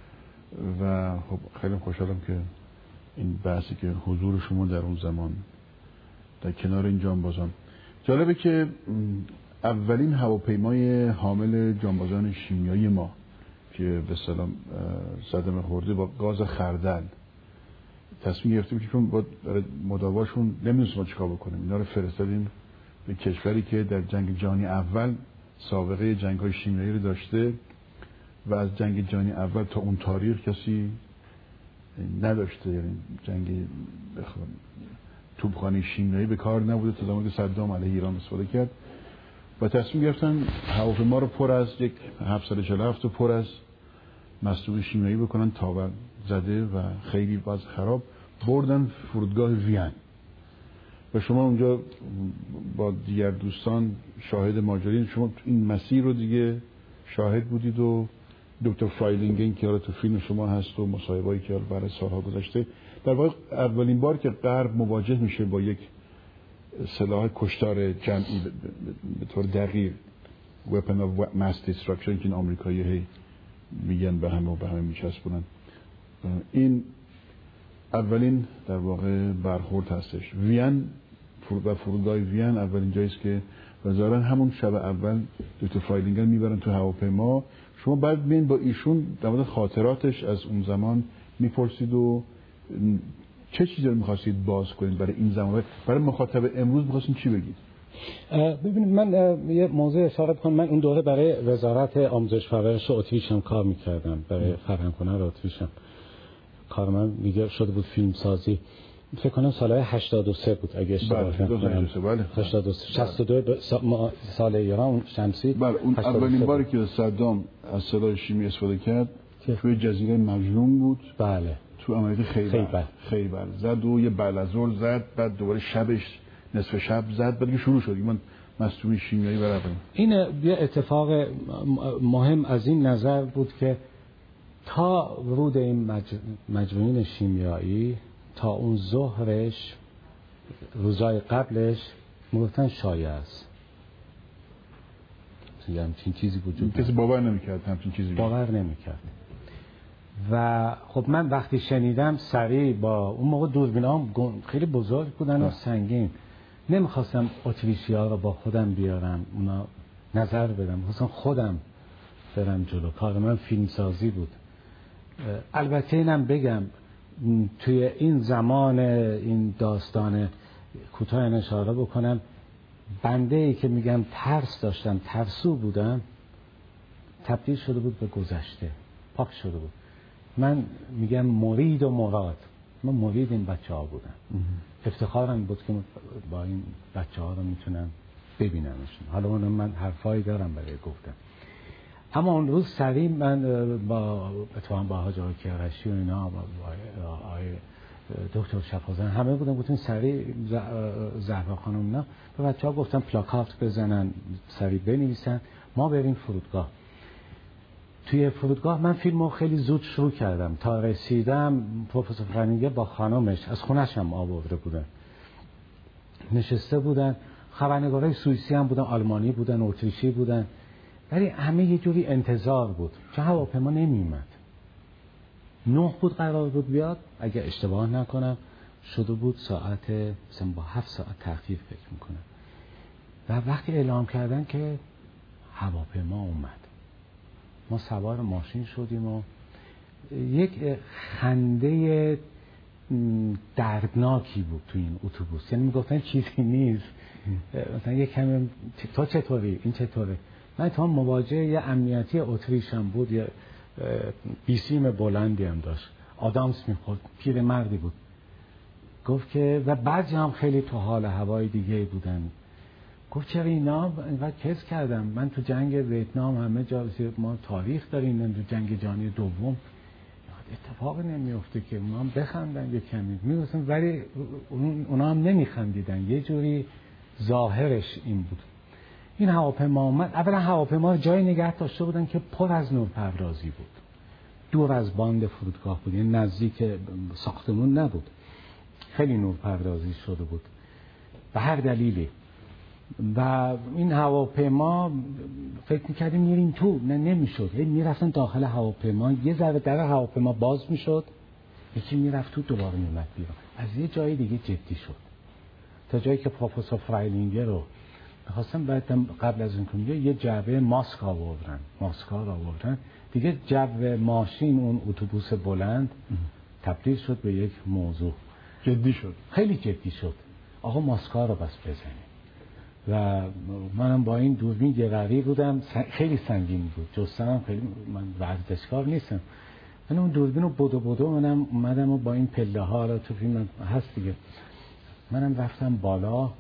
و خب خیلی خوشحالم که این بحثی که حضور شما در اون زمان در کنار این جانبازان. جالبه که اولین هواپیمای حامل جانبازان شیمیایی ما که به سلام صدمه خورده با گاز خردل تصمیم گرفتیم که چون با مداواشون نمیدونستیم چیکار بکنیم، اینا رو فرستادیم به کشوری که در جنگ جهانی اول سابقه جنگ‌های شیمیایی رو داشته و از جنگ جهانی اول تا اون تاریخ کسی نداشته، یعنی جنگ توپخانه شیمیایی به کار نبوده تا زمانی که صدام علیه ایران استفاده کرد و تصمیم گرفتن هواپیما رو پر از یک هفتصد و چهل و هفت رو پر از مصدوم شیمیایی بکنن، تاور زده و خیلی باز خراب، بردن فرودگاه وین و شما اونجا با دیگر دوستان شاهد ماجرین، شما این مسیر رو دیگه شاهد بودید و دکتر فرایلینگن که حالا تو فیلم شما هست و مصاحبه‌ای که برای سالها گذشته، در واقع اولین بار که غرب مواجه میشه با یک سلاح کشتار جمعی به طور دقیق weapon of mass destruction که این آمریکایی هی میگن به همه و به همه میچسبونن، این اولین در واقع برخورد هستش. وین و فرودگاه وین اولین جایی است که ظاهرا همون شب اول دکتر فرایلینگر میبرن تو هواپیما. شما بعد میین با ایشون در مورد خاطراتش از اون زمان میپرسید و چه چیزی رو میخواستید باز کنید برای این زمان، برای مخاطب امروز میخواستید چی بگید؟ ببینید من یه موضوع اشاره کنم. من اون دوره برای وزارت آموزش و پرورش اتریش هم کار میکردم، برای فرهنگ هنر اتریش هم کار من دیگه شده بود فیلم سازی. فکر کنم سالهای هشتاد و سه بود اگه اشتباه نکنم. بله هشتاد و سه شصت و دو سال ایران شمسی. بله اون اولین باری که صدام از سلاح شیمی استفاده کرد توی جزیره مجنون بود. بله تو عملیات خیبر خیبر, خیبر. زد و یه بعد از ظهر زد، بعد دوباره شبش نصف شب زد، بعد شروع شد من مصدوم شیمیایی برای این یه اتفاق مهم از این نظر بود که تا ورود این مج... مجموعین شیمیایی تا اون ظهرش روزای قبلش میگفتن شایع است، همچین چیزی وجود کسی باور نمیکرد همچین چیزی باور نمیکرد. و خب من وقتی شنیدم سریع با اون موقع دوربینام خیلی بزرگ بودن و سنگین، نمیخواستم اتریشی‌ها رو با خودم بیارم اونا نظر بدم، خواستم خودم برم جلو. کار من فیلم سازی بود. البته اینم بگم توی این زمان این داستان کوتاه اشاره بکنم، بنده ای که میگم ترس داشتم، ترسو بودم، تبدیل شده بود به گذشته، پاک شده بود. من میگم مرید و مراد، من مرید این بچه ها بودم. افتخارم بود که با این بچه ها رو میتونم ببینمشون. حالا اونم من حرفایی دارم برای گفتم. اما اون روز سریع من با اتفاقا با حاج آقای کیارشی و اینا با آقای دکتر شفازن همه بودن، گفتن سریع زهرا خانم اینا به بچه‌ها گفتم پلاکارت بزنن، سریع بنویسن، ما بریم فرودگاه. توی فرودگاه من فیلمو خیلی زود شروع کردم. تا رسیدم پروفسور فرایلینگر با خانمش از خونش هم آورده بودن، نشسته بودن. خبرنگارای سوئیسی هم بودن، آلمانی بودن، اتریشی بودن، ولی همه یه جوری انتظار بود چون هواپیما نمیومد. نه بود قرار بود بیاد، اگه اشتباه نکنم شده بود ساعت مثلا با هفت ساعت تأخیر فکر میکنم. و وقتی اعلام کردن که هواپیما اومد، ما سوار ماشین شدیم و یک خنده دردناکی بود تو این اتوبوس. یعنی میگفتن چیزی نیست، مثلا یک کمی تو چطوری، این چطوره. من تا مواجهه یه امنیتی اتریش هم بود، یه بیسیم بلندی هم داشت، آدامس میخورد، پیر مردی بود. گفت که و بعضی هم خیلی تو حال هوای دیگه بودن. گفت چرا اینا اینقدر کس کردم، من تو جنگ ویتنام همه جا ما تاریخ داریم، تو جنگ جهانی دوم اتفاقی نمیفته که اونا هم بخندن یه کمی میگفتن، ولی اونا هم نمیخندیدن. یه جوری ظاهرش این بود. این هواپیما اومد. اولا هواپیما جای نگه داشته بودن که پر از نورپردازی بود، دور از باند فرودگاه بود، یعنی نزدیک ساختمون نبود، خیلی نورپردازی شده بود به هر دلیلی. و این هواپیما فکر میکردیم میریم تو، نه نمیشد. هی میرفتن داخل هواپیما، یه ذره در هواپیما باز میشد، یکی میرفت تو دوباره میومد بیرون. از یه جای دیگه جدی شد تا جایی که پروفسور فرایلینگر رو میخواستم بعد قبل از این کنم یه جعبه ماسک آوردن، ماسکا رو آوردن دیگه. جو ماشین اون اتوبوس بلند تبدیل شد به یک موضوع جدی شد، خیلی جدی شد. آقا ماسکا رو بس بزنید. و منم با این دوربین گرایی بودم، خیلی سنگین بود، جستم خیلی، من ورزشکار نیستم. من اون دوربین رو بدو بدو منم اومدم و با این پله ها رو تو فیلم هست دیگه، منم رفتم بالا.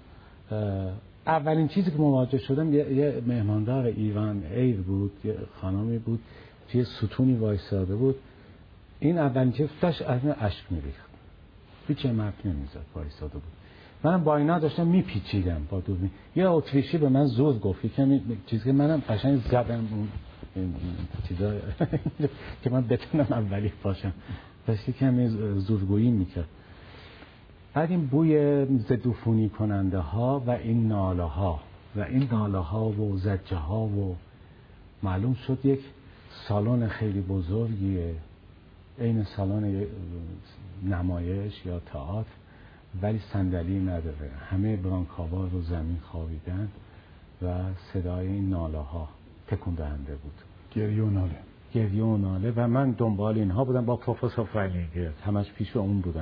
اولین چیزی که مواجه شدم یه, یه مهماندار ایران ایر بود، یه خانمی بود توی ستونی وایساده بود. این اولین چیز داشت از من اشک میریخت، هیچ مرد نمیزد، وایساده بود. من با اینا داشتم میپیچیدم با دوربین. یه اتریشی به من زور گفت که چیزی که منم قشنگ زدم اون چیزا که من بتونم اولی باشم، داشتی کمی زورگویی میکرد. بعد این بوی ضدعفونی کننده ها و این ناله ها و این ناله ها و زجه ها و معلوم شد یک سالن خیلی بزرگیه، این سالن نمایش یا تئاتر ولی صندلی نداره. همه برانکاوا رو زمین خوابیدن و صدای این ناله ها تکون دهنده بود. گریه و ناله. گریه و ناله و من دنبال اینها بودم با پروفسور فرایلینگر، همش پیش اون بودم.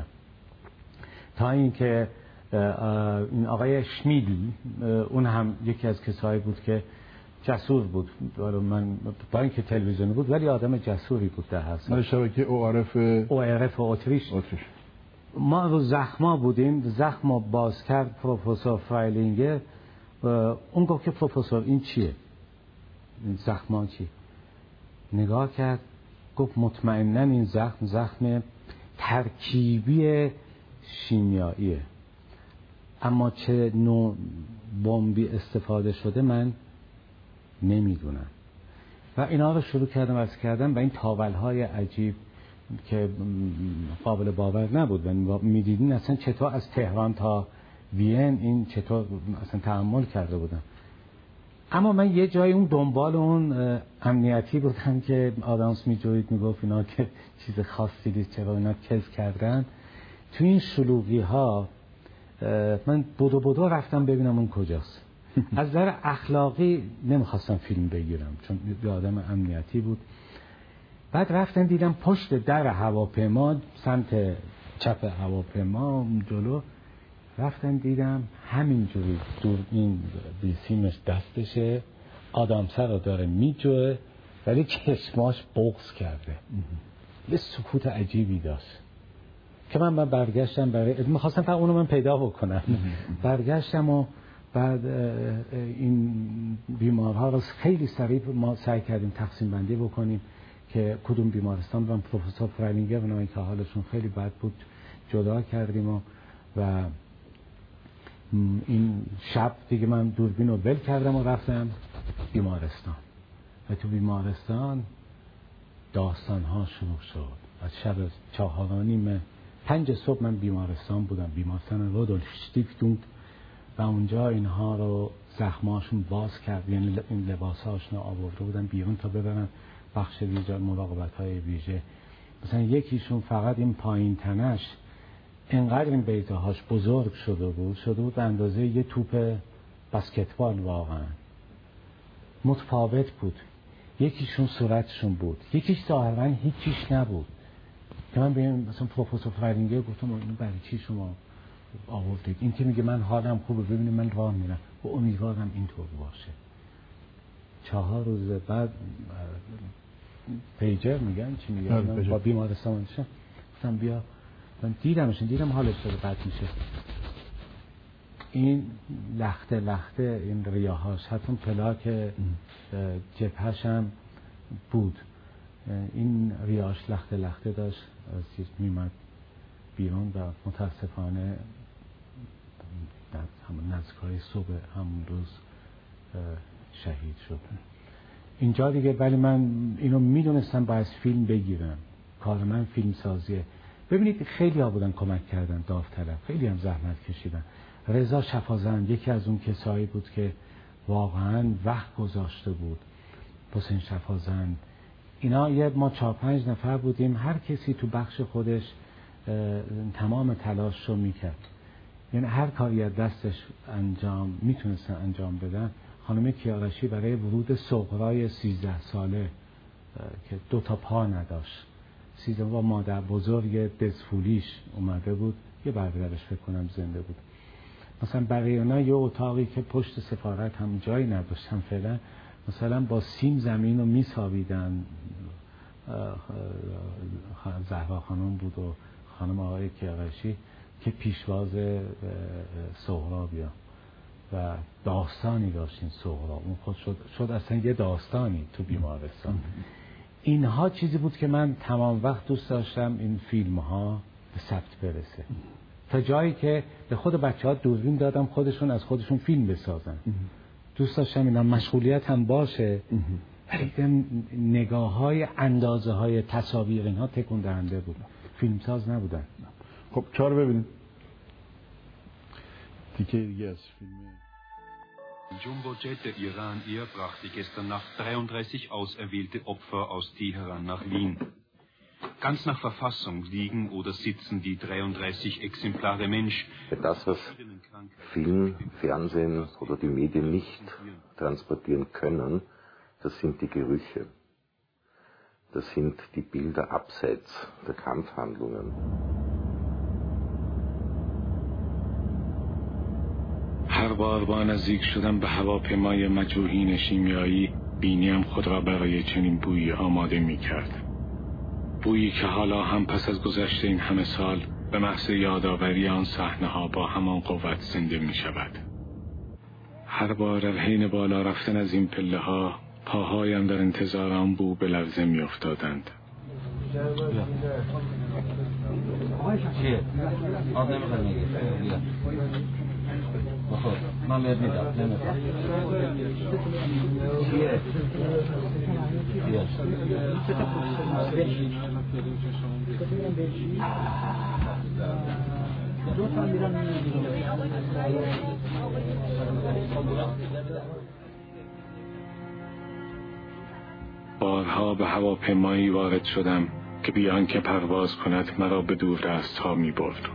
تا اینکه این آقای شمیدی، اون هم یکی از کسایی بود که جسور بود. من با اینکه تلویزیون بود ولی آدم جسوری بود در هر مال شبکه او آر اف او آر اف اتریش. اتریش. ما رو زخما بودیم، زخما باز کرد پروفسور فرایلینگر. اون گفت که پروفسور این چیه؟ این زخما چی؟ نگاه کرد گفت مطمئناً این زخم زخم ترکیبی شیمیاییه، اما چه نوع بمبی استفاده شده من نمیدونم. و اینا رو شروع کردم از کردم و این تاولهای عجیب که قابل باور نبود و میدیدین اصلا چطور از تهران تا وین این چطور اصلا تحمل کرده بودم. اما من یه جای اون دنبال اون امنیتی بودم که آدامس میجوید میگفت اینا که چیز خاصی نیست چرا اینا کز کردن. تو این شلوغی ها من بودو بودو رفتم ببینم اون کجاست. از نظر اخلاقی نمیخواستم فیلم بگیرم چون یه آدم امنیتی بود. بعد رفتم دیدم پشت در هواپیما سمت چپ هواپیما جلو، رفتم دیدم همینجوری دور این بیسیمش دستشه، آدامسه رو داره میجوه ولی چشماش بغض کرده. یه سکوت عجیبی داشت که من, من برگشتم برای میخواستم فقط اونو من پیدا بکنم. برگشتم و بعد این بیمارها رو خیلی سریع ما سعی کردیم تقسیم بندی بکنیم که کدوم بیمارستان برم. پروفسور فرایلینگر اونایی که حالشون خیلی بد بود جدا کردیم و, و این شب دیگه من دوربین رو ول کردم و رفتم بیمارستان و تو بیمارستان داستان ها شروع شد. از شب چهار و نیم پنج صبح من بیمارستان بودم، بیمارستان رودولف شتیفتونگ، و اونجا اینها رو زخماشون باز کرد، یعنی این لباساشون رو آورده بودن بیرون تا ببرن بخش ویژه مراقبت های ویژه. مثلا یکیشون فقط این پایین تنش انقدر این بیضه هاش بزرگ شده بود شده بود به اندازه یه توپ بسکتبال، واقعا متفاوت بود. یکیشون صورتشون بود، یکیش ظاهرا هیچیش نبود که من بگم مثلا پروفسور فرایلینگر گفتم اینو برای چی شما آوردید؟ این که میگه من حالم خوبه ببینید من راه میرم و امیدوارم اینطور باشه. چهار روز بعد پیجر میگن چی میگن با بیمارستان میشم، گفتم بیا. من دیدمشون، دیدم حالش داره بد میشه. این لخته لخته این ریاهاش، حتی پلاک جبهش هم بود، این ریاش لخته لخته داشت از میمد بیرون و متاسفانه در همون نزدیکای صبح همون روز شهید شد. اینجا دیگه ولی من اینو میدونستم باید فیلم بگیرم، کار من فیلم سازیه. ببینید خیلی ها بودن کمک کردن، داوطلب، خیلی هم زحمت کشیدن. رضا شفازند یکی از اون کسایی بود که واقعا وقت گذاشته بود. حسین شفازند، اینا یه ما چهار پنج نفر بودیم، هر کسی تو بخش خودش تمام تلاش رو میکرد، یعنی هر کاری از دستش انجام میتونستن انجام بدن. خانم کیارشی برای ورود صغرای سیزده ساله که دو تا پا نداشت، سیزده و مادر بزرگ دزفولیش اومده بود، یه برادرش فکر کنم زنده بود. مثلا برای اونا یه اتاقی که پشت سفارت هم جایی نداشتن فعلا، مثلا با سیم زمین رو میسابیدن. زهرا خانم بود و خانم آقای کیارشی که پیشواز سهراب بیا و داستانی داشتین سهراب، اون خود شد, شد اصلا یه داستانی تو بیمارستان. اینها چیزی بود که من تمام وقت دوست داشتم این فیلم ها به ثبت برسه، تا جایی که به خود بچه ها دوربین دادم خودشون از خودشون فیلم بسازن. دوست داشتم اینا مشغولیت هم باشه، ولی نگاه های اندازه های تصاویر اینها تکون دهنده بود، فیلمساز نبودن. خب چهار ببینیم دیگه دیگه از فیلم. Jumbojet der Iran Air brachte gestern Nacht dreiunddreißig auserwählte Opfer aus Teheran nach Wien. ganz nach Verfassung liegen oder sitzen die dreiunddreißig Exemplare Mensch. Das, was Film, Fernsehen oder die Medien nicht transportieren können, das sind die Gerüche. Das sind die Bilder abseits der Kampfhandlungen. هر بار با نزدیک شدن به هواپیمای مجروحین شیمیایی بینیم خود را برای چنین بویی آماده می کرد. بویی که حالا هم پس از گذشت این همه سال به محض یادآوری آن صحنه‌ها با همان قوت زنده می شود. هر بار در حین بالا رفتن از این پله ها پاهایم در انتظار آن بو به لرزه می افتادند. چیه؟ آب نمیخواد میگه بیا بخور من بهت میدم نمیخواد چیه؟ بیا بارها به هواپیمایی وارد شدم که بیان که پرواز کند مرا به دوردست‌ها می‌برد.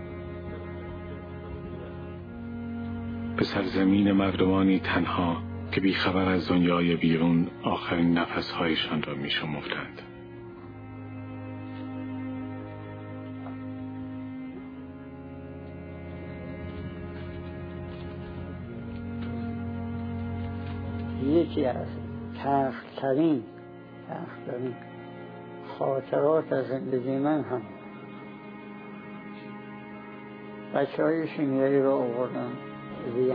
به سرزمین مردمانی تنها که بیخبر از دنیای بیرون آخرین نفس‌هایشان را می‌شمردند. یکی از تلخترین تلخترین خاطرات از زندگی من هم بچه های شیمیایی رو آوردن وین.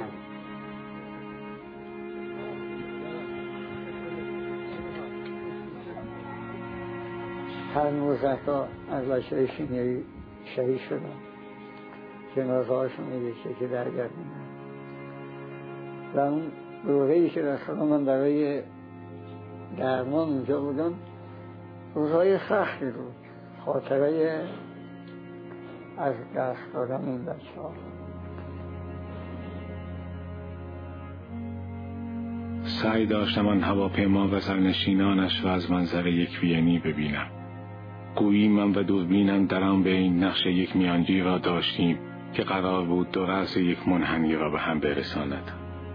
هر نوزده تا از بچه های شیمیایی شهید شدن، جنازه هاشون میگشه که درگردیدن و اون روزه‌ای که رسول من برای درمان اونجا بودم روزهای سختی بود. خاطره از دست دادن این بچه ها. سعی داشتم آن هواپیما و سرنشینانش را از منظر یک وینی ببینم. گویی من و دوربینم در آن بین نقش یک میانجی را داشتیم که قرار بود دو رأس یک منحنی را به هم برساند.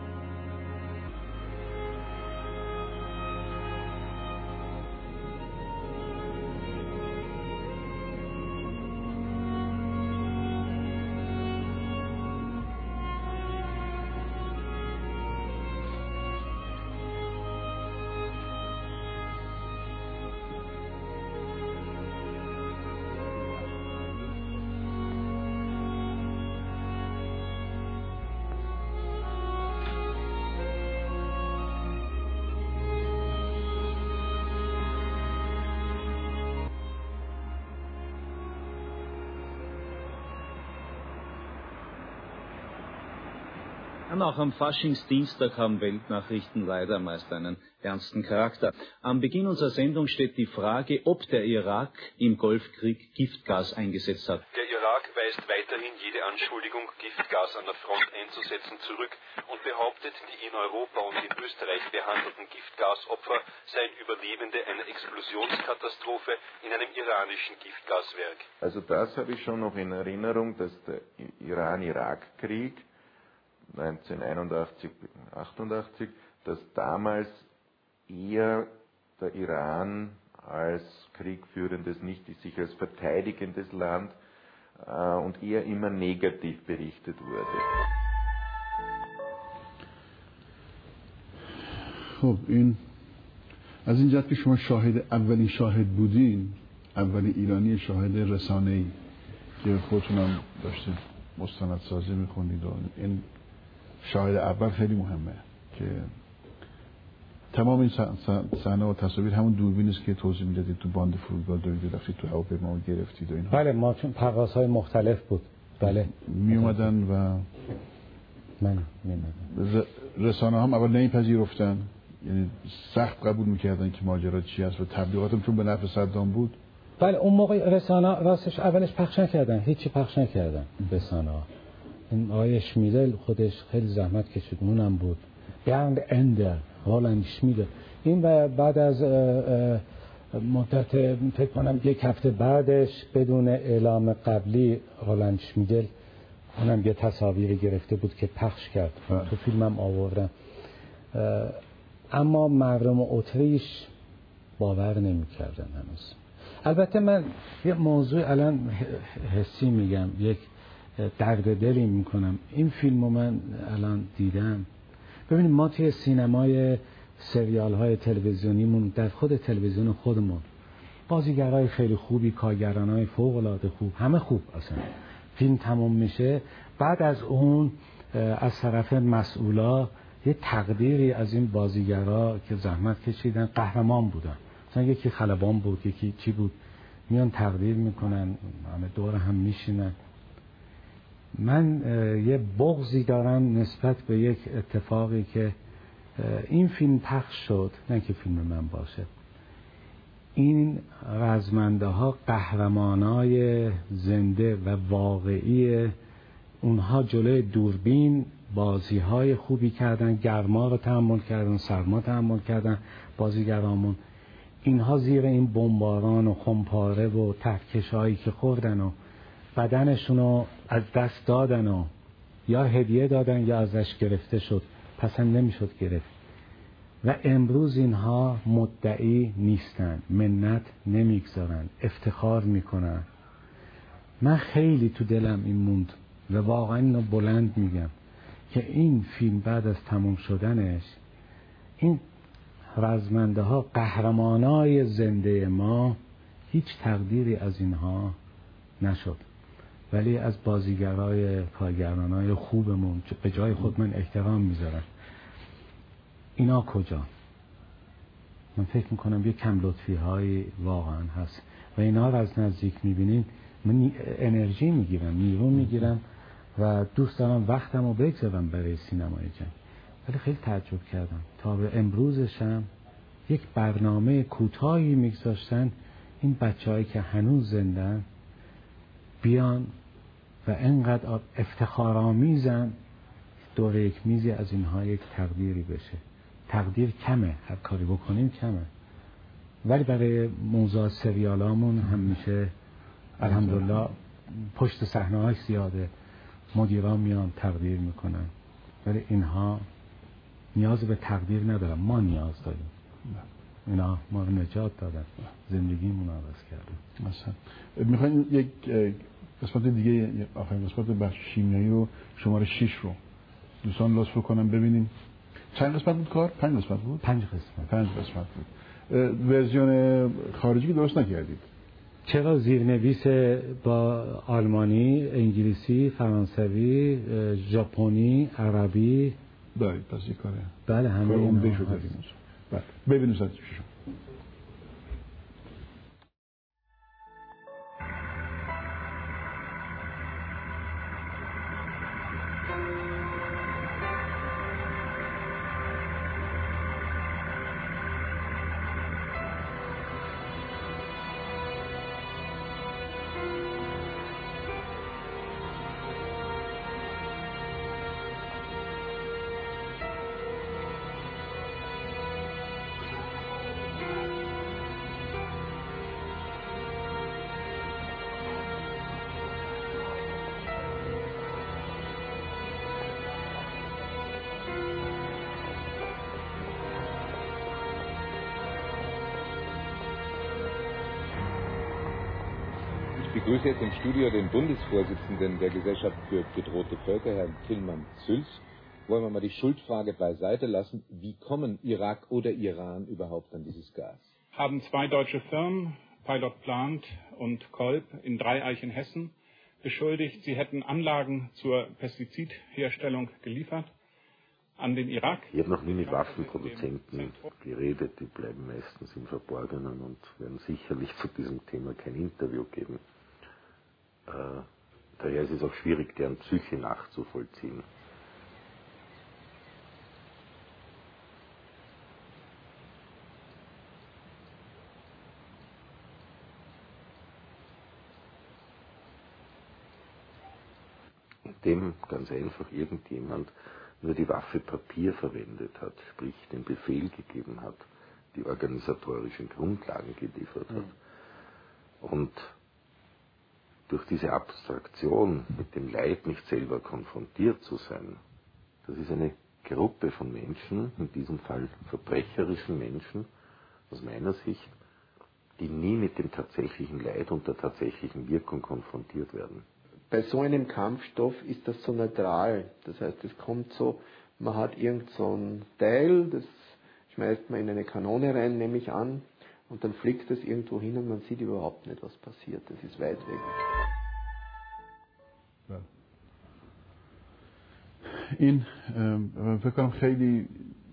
Auch am Faschingsdienstag haben Weltnachrichten leider meist einen ernsten Charakter. Am Beginn unserer Sendung steht die Frage, ob der Irak im Golfkrieg Giftgas eingesetzt hat. Der Irak weist weiterhin jede Anschuldigung, Giftgas an der Front einzusetzen, zurück und behauptet, die in Europa und in Österreich behandelten Giftgasopfer seien Überlebende einer Explosionskatastrophe in einem iranischen Giftgaswerk. Also das habe ich schon noch in Erinnerung, dass der Iran-Irak-Krieg neunzehnhunderteinundachtzig, achtundachtzig, dass damals eher der Iran als kriegführendes, nicht sich als verteidigendes Land äh, und eher immer negativ berichtet wurde. خب این از این جهت که شما شاهد اولین شاهد بودین، اولین ایرانی شاهد رسانه‌ای که خودتونم داشتید مستندسازی می‌خوندید، این شاهد اول خیلی مهمه که تمام این صحنه و تصاویر همون دوربین است که توضیح میدادید تو باند فرودگاه دویدید رفتید تو هواپیما گرفتید و اینا. بله ما چون پروازهای مختلف بود. بله می اومدن و من می اومدم. رسانه هم اول نمیپذیرفتن، یعنی سخت قبول میکردن که ماجرا چی است و تبلیغاتم چون به نفع صدام بود. بله اون موقع رسانه راستش اولش پخش نکردن، هیچی پخش نکردن رسانه ها. این آقای شمیدل خودش خیلی زحمت کشید، اونم بود. برند اندر هالند شمیدل این بعد از مدت فکر کنم یک هفته بعدش بدون اعلام قبلی رولند شمیگل اونم یه تصاویری گرفته بود که پخش کرد، تو فیلمم آوردم. اما مردم اتریش باور نمی کردن هنوز. البته من یه موضوع الان حسی میگم، یک درد دلی میکنم. این فیلمو من الان دیدم. ببینید ما توی سینمای سریال های تلویزیونیمون، در خود تلویزیون خودمون، بازیگرای خیلی خوبی، کارگرانای فوق العاده خوب، همه خوب. اصلا فیلم تموم میشه، بعد از اون از طرف مسئولا یه تقدیری از این بازیگرا که زحمت کشیدن قهرمان بودن، مثلا یکی خلبان بود، یکی چی بود، میان تقدیر میکنن، همه دور هم میشینن. من یه بغضی دارم نسبت به یک اتفاقی که این فیلم پخش شد، نه که فیلم من باشه، این رزمنده ها قهرمانای زنده و واقعی، اونها جلوی دوربین بازی های خوبی کردن، گرما رو تحمل کردن، سرما تحمل کردن بازیگرامون. اینها زیر این بمباران و خمپاره و تفکش هایی که خوردن و بدنشون رو از دست دادن و یا هدیه دادن یا ازش گرفته شد، پسند نمیشد گرفت. و امروز اینها مدعی نیستن، منت نمیگذارن، افتخار میکنن. من خیلی تو دلم این موند و واقعا اینو بلند میگم که این فیلم بعد از تموم شدنش، این رزمنده ها قهرمانای زنده ما، هیچ تقدیری از اینها نشد، ولی از بازیگرای کارگرانای خوبمون به جای خود من احترام میذارم. اینا کجا؟ من فکر میکنم یه کم لطفی های واقعا هست و اینا رو از نزدیک میبینین من انرژی میگیرم، نیرو میگیرم و دوست دارم وقتم رو بگذارم برای سینمای جنگ. ولی خیلی تعجب کردم تا به امروزشم یک برنامه کوتاهی میگذاشتن این بچه‌هایی که هنوز زندن بیان و انقدر افتخارآمیزن دور یک میزی از اینها یک تقدیری بشه. تقدیر کمه، هر کاری بکنیم کمه، ولی برای موضوع سریالامون همیشه الحمدلله پشت صحنه های زیاده، مدیران میان تقدیر میکنن، ولی اینها نیاز به تقدیر ندارن، ما نیاز داریم. اینا ما رو نجات دادن، زندگیمون رو عوض کردن. مثلا میخواین یک قسمت دیگه، آخرین قسمت بخش شیمیایی رو، شماره شش رو دوستان لطف کنم ببینیم. چند قسمت بود کار؟ پنج قسمت بود؟ پنج قسمت. پنج قسمت بود. ورژن خارجی که درست نکردید؟ چرا؟ زیرنویس با آلمانی، انگلیسی، فرانسوی، ژاپنی، عربی دارید. پس یک کاره بله همه اون اینا بشو داریم. بله ببینیم ساعت شما. Ich begrüße jetzt im Studio den Bundesvorsitzenden der Gesellschaft für bedrohte Völker, Herrn Tilman-Sülz. Wollen wir mal die Schuldfrage beiseite lassen. Wie kommen Irak oder Iran überhaupt an dieses Gas? Haben zwei deutsche Firmen, Pilot Plant und Kolb in Dreieich in Hessen, beschuldigt, sie hätten Anlagen zur Pestizidherstellung geliefert an den Irak. Ich habe noch nie mit Waffenproduzenten geredet, die bleiben meistens im Verborgenen und werden sicherlich zu diesem Thema kein Interview geben. Äh, daher ist es auch schwierig, deren Psyche nachzuvollziehen. Indem ganz einfach irgendjemand nur die Waffe Papier verwendet hat, sprich den Befehl gegeben hat, die organisatorischen Grundlagen geliefert hat. Und durch diese Abstraktion, mit dem Leid nicht selber konfrontiert zu sein, das ist eine Gruppe von Menschen, in diesem Fall verbrecherischen Menschen, aus meiner Sicht, die nie mit dem tatsächlichen Leid und der tatsächlichen Wirkung konfrontiert werden. Bei so einem Kampfstoff ist das so neutral. Das heißt, es kommt so, man hat irgend so ein Teil, das schmeißt man in eine Kanone rein, nehme ich an, und dann fliegt es irgendwo hin und man sieht überhaupt nicht, was passiert. Das ist weit weg. این فکر کنم خیلی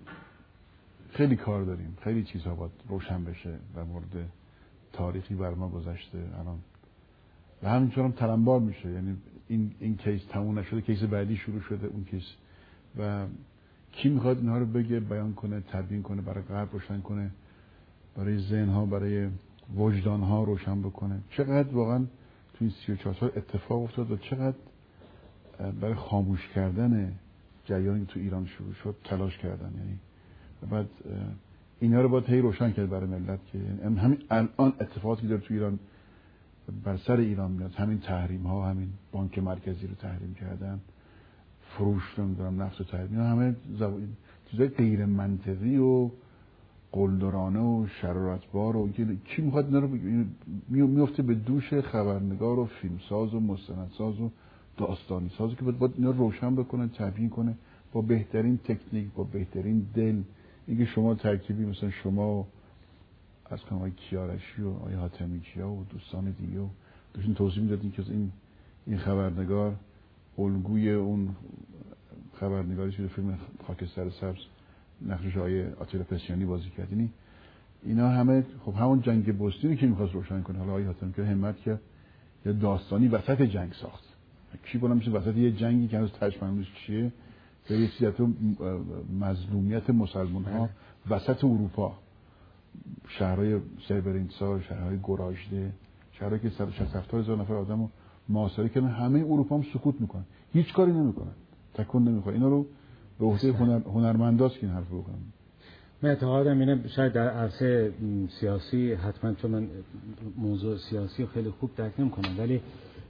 خیلی کار داریم، خیلی چیزها باید روشن بشه در مورد تاریخی بر ما گذشته الان و همینطور هم تلمبار میشه. یعنی این این کیس تموم نشده، کیس بعدی شروع شده، اون کیس، و کی میخواد اینها رو بگه، بیان کنه، تبیین کنه، برای غرب روشن کنه، برای ذهن‌ها، برای وجدان‌ها روشن بکنه. چقدر واقعا تو این سی و چهار سال اتفاق افتاد و چقدر برای خاموش کردن جریانی که تو ایران شروع شد تلاش کردن. یعنی بعد اینا رو باید هی روشن کرد برای ملت که یعنی همین الان اتفاقاتی داره تو ایران بر سر ایران میاد، همین تحریم ها، همین بانک مرکزی رو تحریم کردن، فروش نمیدونم نفت و تحریم، اینا همه چیزای غیر منطقی و قلدرانه و شرارتبار و کی میخواد اینا رو میفته به دوش خبرنگار و فیلمساز و مستندساز و داستانی سازی که باید اینا روشن بکنه، تبیین کنه با بهترین تکنیک، با بهترین دل. اینکه شما ترکیبی مثلا شما از کنم آقای کیارشی و آقای حاتمی کیا و دوستان دیگه و داشتین توضیح میدادین که این این خبرنگار الگوی اون خبرنگاری شده فیلم خاکستر سبز نقشش آقای آتیلا پسیانی بازی کرد. یعنی اینا همه خب همون جنگ بوستینی که می‌خواست روشن کنه. حالا آقای حاتمی کیا همت کرد یه داستانی وسط جنگ ساخت. کی بالا میشه وسط یه جنگی که هنوز تشمنوش چیه که یه چیزی تو مظلومیت مسلمان ها وسط اروپا، شهرهای سربرینتسا، شهرهای گراژده، شهرهایی که صد و شصت هفتاد هزار نفر آدم رو محاصره کردن، همه اروپا هم سکوت میکنن، هیچ کاری نمیکنن، تکون نمیخوره. اینا رو به عهده هنر، هنرمنداست که این حرف رو بکنن. من اعتقادم اینه شاید در عرصه سیاسی حتما، چون من موضوع سیاسی رو خیلی خوب درک نمیکنم، ولی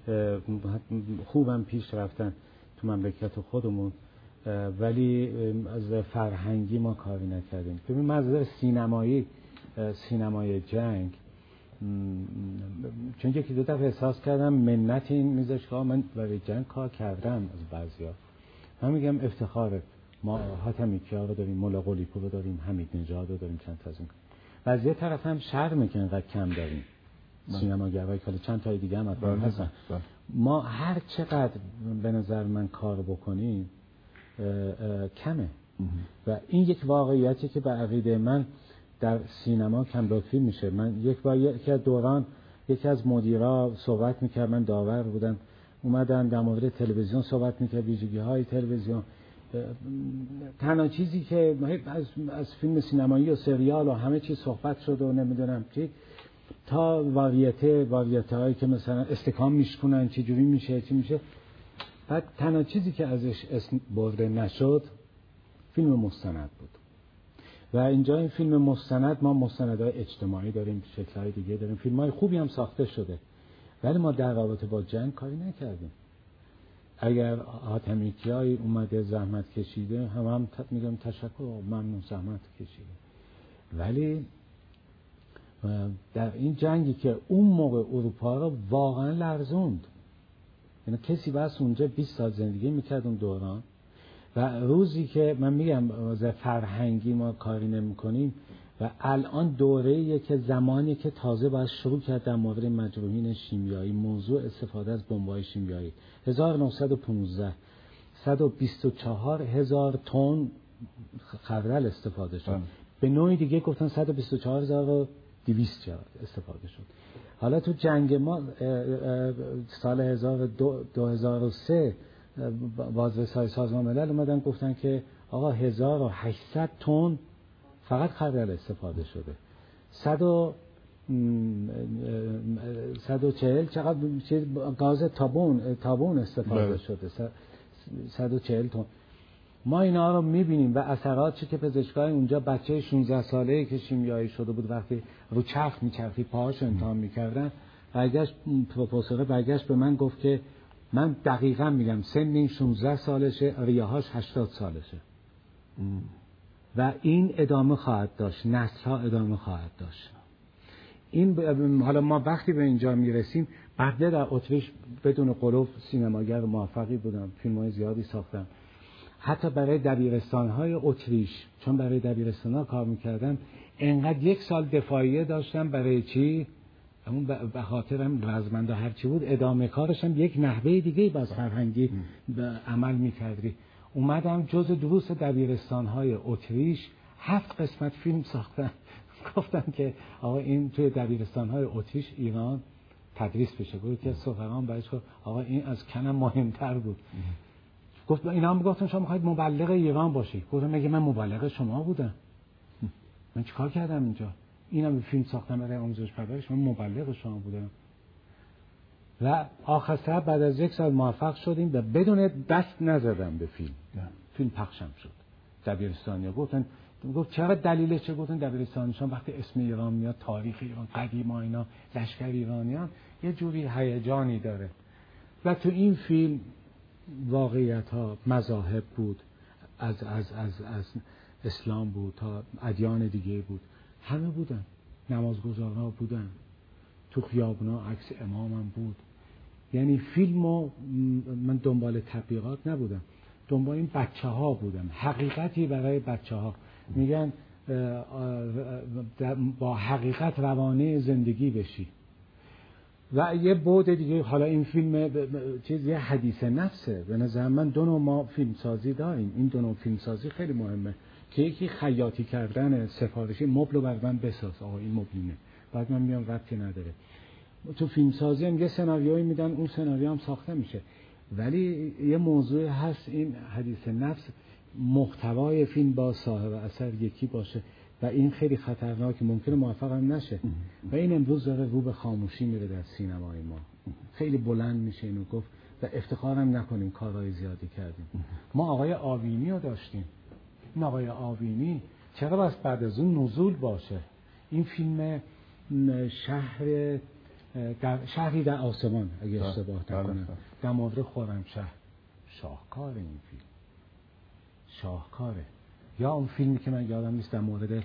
خوبم پیش رفتن تو مملکت خودمون، ولی از فرهنگی ما کاری نکردیم. ببین من از نظر سینمایی، سینمای جنگ، چون یکی دو دفعه احساس کردم منت این میذاش که من برای جنگ کار کردم. از بعضیا من میگم افتخاره، ما حاتمی کیا رو داریم، مولا قلی‌پور رو داریم، حمید نژاد رو داریم، چند تا از این. و از یه طرف هم شرمه که اینقدر کم داریم سینماگرایی که چند تای دیگه هم هستن. ما هر چقدر به نظر من کار بکنیم کمه و این یک واقعیتی که به عقیده من در سینما کم لطفی میشه. من یک بار یکی از دوران یکی از مدیرا صحبت میکرد، من داور بودم، اومدن در مورد تلویزیون صحبت میکرد، ویژگی های تلویزیون. تنها چیزی که از, از فیلم سینمایی و سریال و همه چیز صحبت شد و نمیدونم چی، تا واریته واریته هایی که مثلا استکان میشکنن چی جوری میشه چی میشه. بعد تنها چیزی که ازش اسم برده نشد فیلم مستند بود. و اینجا این فیلم مستند، ما مستندهای اجتماعی داریم، شکل‌های دیگه داریم، فیلم‌های خوبی هم ساخته شده، ولی ما در رابطه با جنگ کاری نکردیم. اگر حاتمی کیایی اومده زحمت کشیده، هم هم میگم تشکر، ممنون، زحمت کشیده، ولی در این جنگی که اون موقع اروپا رو واقعا لرزوند، یعنی کسی بس اونجا بیست سال زندگی میکرد اون دوران، و روزی که من میگم از فرهنگی ما کاری نمی کنیم و الان دوره‌ایه که زمانی که تازه باید شروع کرد در مورد مجروحین شیمیایی، موضوع استفاده از بمب‌های شیمیایی. هزار و نهصد و پانزده صد و بیست و چهار هزار تن خردل استفاده شد. به نوعی دیگه گفتن صد و بیست و چهار هزار و دویست استفاده شد. حالا تو جنگ ما سال دو هزار و سه بازرسای سازمان ملل اومدن گفتن که آقا هزار و هشتصد تن فقط خردل استفاده شده. صد و صد و چهل چقدر گاز تابون تابون استفاده بله. شده. صد و چهل تن. ما اینا رو میبینیم و اثرات چه که پزشکای اونجا بچه شانزده ساله‌ای که شیمیایی شده بود وقتی رو چرخ میچرخی پاهاش امتحان میکردن، برگشت پروفسور برگشت به من گفت که من دقیقاً میگم سن این شانزده سالشه، ریه‌هاش هشتاد سالشه ام. و این ادامه خواهد داشت، نسل‌ها ادامه خواهد داشت. این حالا ما وقتی به اینجا میرسیم، بعد در اتریش بدون قلوب سینماگر موفقی بودم، فیلم‌های زیادی ساختم. حتی برای دبیرستان‌های اتریش، چون برای دبیرستان‌ها کار می‌کردم، انقدر یک سال دفاعیه داشتم. برای چی؟ اون به خاطر هم رزمنده هر چی بود، ادامه کارش هم یک نحوه دیگه باز فرهنگی عمل می‌کردی. اومدم جز دروس دبیرستان‌های اتریش هفت قسمت فیلم ساختم. گفتم که آقا این توی دبیرستان‌های اتریش ایران تدریس بشه. گفت که سفران بهش گفت آقا این از کنم مهمتر بود. گفت اینا هم گفتن شما می‌خواید مبلغ ایران باشی. گفتم مگه من مبلغ شما بودم؟ من چیکار کردم اینجا؟ اینم فیلم ساختم برای آموزش پرورش، من مبلغ شما بودم. و آخر سر بعد از یک سال موفق شدیم و بدون دست نزدم به فیلم. فیلم پخشم شد. دبیرستانیا گفتن گفت چرا دلیلش چه؟ گفتن دبیرستانیشان وقتی اسم ایران میاد، تاریخ ایران، قدیما اینا، لشکر ایرانیان، یه جوری هیجانی داره. و تو این فیلم واقعیت ها مذاهب بود، از از از از اسلام بود تا ادیان دیگه بود، همه بودن، نمازگزارها بودن، تو خیابونا عکس امامم بود. یعنی فیلمو من دنبال تبلیغات نبودم، دنبال این بچه ها بودم، حقیقتی برای بچه ها. میگن با حقیقت روانه زندگی بشی. و یه بعد دیگه، حالا این فیلم چیز یه حدیث نفسه. به نظر من دو نوع ما فیلم سازی داریم. این دو نوع فیلم سازی خیلی مهمه که یکی خیاطی کردن، سفارشی مبل بر من بساز، آقا این مبلینه، بعد من میام ربطی نداره. تو فیلم سازی هم یه سناریویی میدن، اون سناریو هم ساخته میشه. ولی یه موضوع هست، این حدیث نفس، محتوای فیلم با صاحب اثر یکی باشه و این خیلی خطرناکه، ممکنه موفق هم نشه. و این امروز داره رو به خاموشی میره در سینمای ما. خیلی بلند میشه اینو گفت و افتخارم نکنیم کارهای زیادی کردیم. ما آقای آوینی رو داشتیم. این آقای آوینی چرا بس بعد از اون نزول باشه؟ این فیلم شهر در شهری در آسمان اگه اشتباه نکنم، در مورد خرمشهر، شاهکار این فیلم، شاهکاره. یا اون فیلمی که من یادم نیست در مورد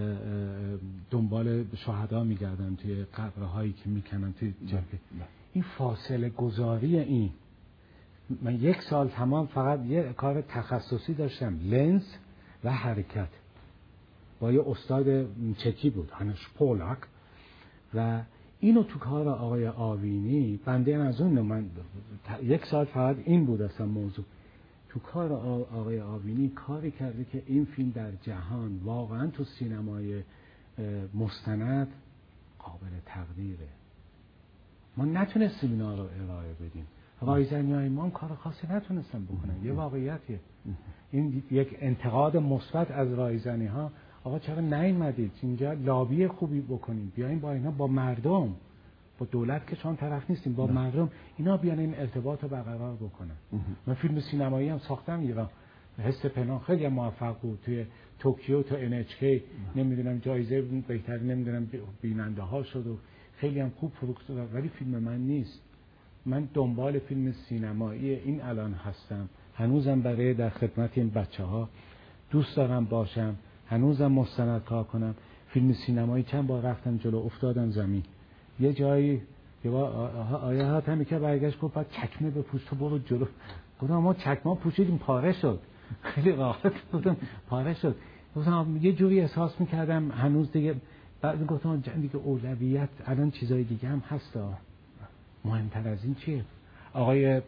دنبال شهدا میگردن توی قبرهایی که میکنن توی جبهه. این فاصله گذاری، این من یک سال تمام فقط یه کار تخصصی داشتم، لنز و حرکت، با یه استاد چکی بود، هانش پولاک، و اینو تو کار آقای آوینی بنده از اون من یک سال فقط این بود اصلا موضوع. تو کار آقای آوینی کاری کرده که این فیلم در جهان واقعا تو سینمای مستند قابل تقدیره. ما نتونستیم اینا رو ارائه بدیم، رایزنی‌های ما کار خاصی نتونستن بکنن. یه واقعیتیه. این یک انتقاد مثبت از رایزنی‌ها، آقا چرا نیومدید اینجا لابی خوبی بکنیم، بیاین با اینا، با مردم، با دولت که چون طرف نیستیم، با نه. مردم اینا بیان این ارتباط رو برقرار بکنن. من فیلم سینمایی هم ساختم ایران، حس پنهان، خیلی موفق بود. توی توکیو تو ان اچ کی نمیدونم جایزه بهترین نمیدونم بیننده ها شد و خیلی هم خوب فروخت، ولی فیلم من نیست. من دنبال فیلم سینمایی این الان هستم، هنوزم برای در خدمت این بچه‌ها دوست دارم باشم، هنوزم مستند کار کنم. فیلم سینمایی چند بار رفتم جلو افتادم زمین. یه جایی یه آیا حاتمی که برگشت گفت بعد چکمه بپوش تو برو جلو. گفتم ما چکمه پوشیدیم پاره شد، خیلی راحت بودم پاره شد. گفتم یه جوری احساس میکردم هنوز دیگه، بعد گفتم دیگه اولویت الان چیزای دیگه هم هستا، مهمتر از این چیه؟ آقای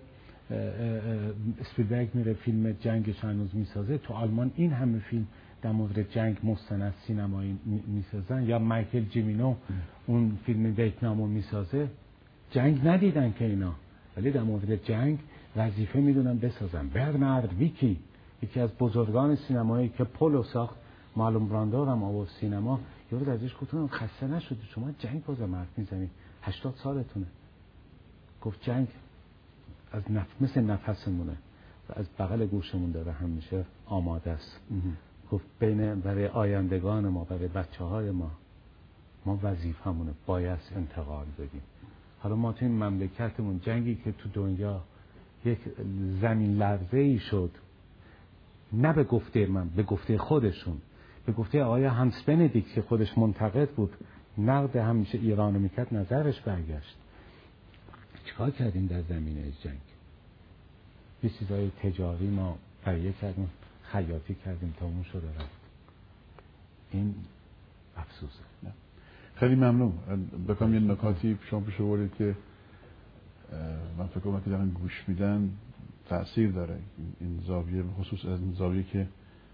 اسپیلبرگ میره فیلم جنگش هنوز میسازه، تو آلمان این همه فیلم در مورد جنگ مستند سینمایی میسازن، یا مایکل جیمینو اون فیلم ویتنامو میسازه، جنگ ندیدن که اینا، ولی در مورد جنگ وظیفه میدونن بسازن. برنارد ویکی یکی از بزرگان سینمایی که پولو ساخت، معلوم براندو هم آورد سینما، یه روز ازش گفتم خسته نشدی شما جنگ بازم مرد میزنی، هشتاد سالتونه. گفت جنگ از نف... مثل نفسمونه از بغل گوشمون داره همیشه آماده است. گفت بین برای آیندگان ما، برای بچه های ما، ما وظیفمونه باید انتقال بدیم. حالا ما تو این مملکتمون جنگی که تو دنیا یک زمین لرزه ای شد، نه به گفته من، به گفته خودشون، به گفته آقای هانس بندیکت که خودش منتقد بود، نقد همیشه ایرانو میکرد، نظرش برگشت. چیکار کردیم در زمینه جنگ؟ یه چیزای تجاری ما تهیه کردیم، خیاطی کردیم تا اون شده رفت. این افسوسه. خیلی ممنون. بکنم یه نکاتی شما پیش آوردید که من فکر کنم که دارن گوش میدن تأثیر داره این زاویه، خصوص از این زاویه که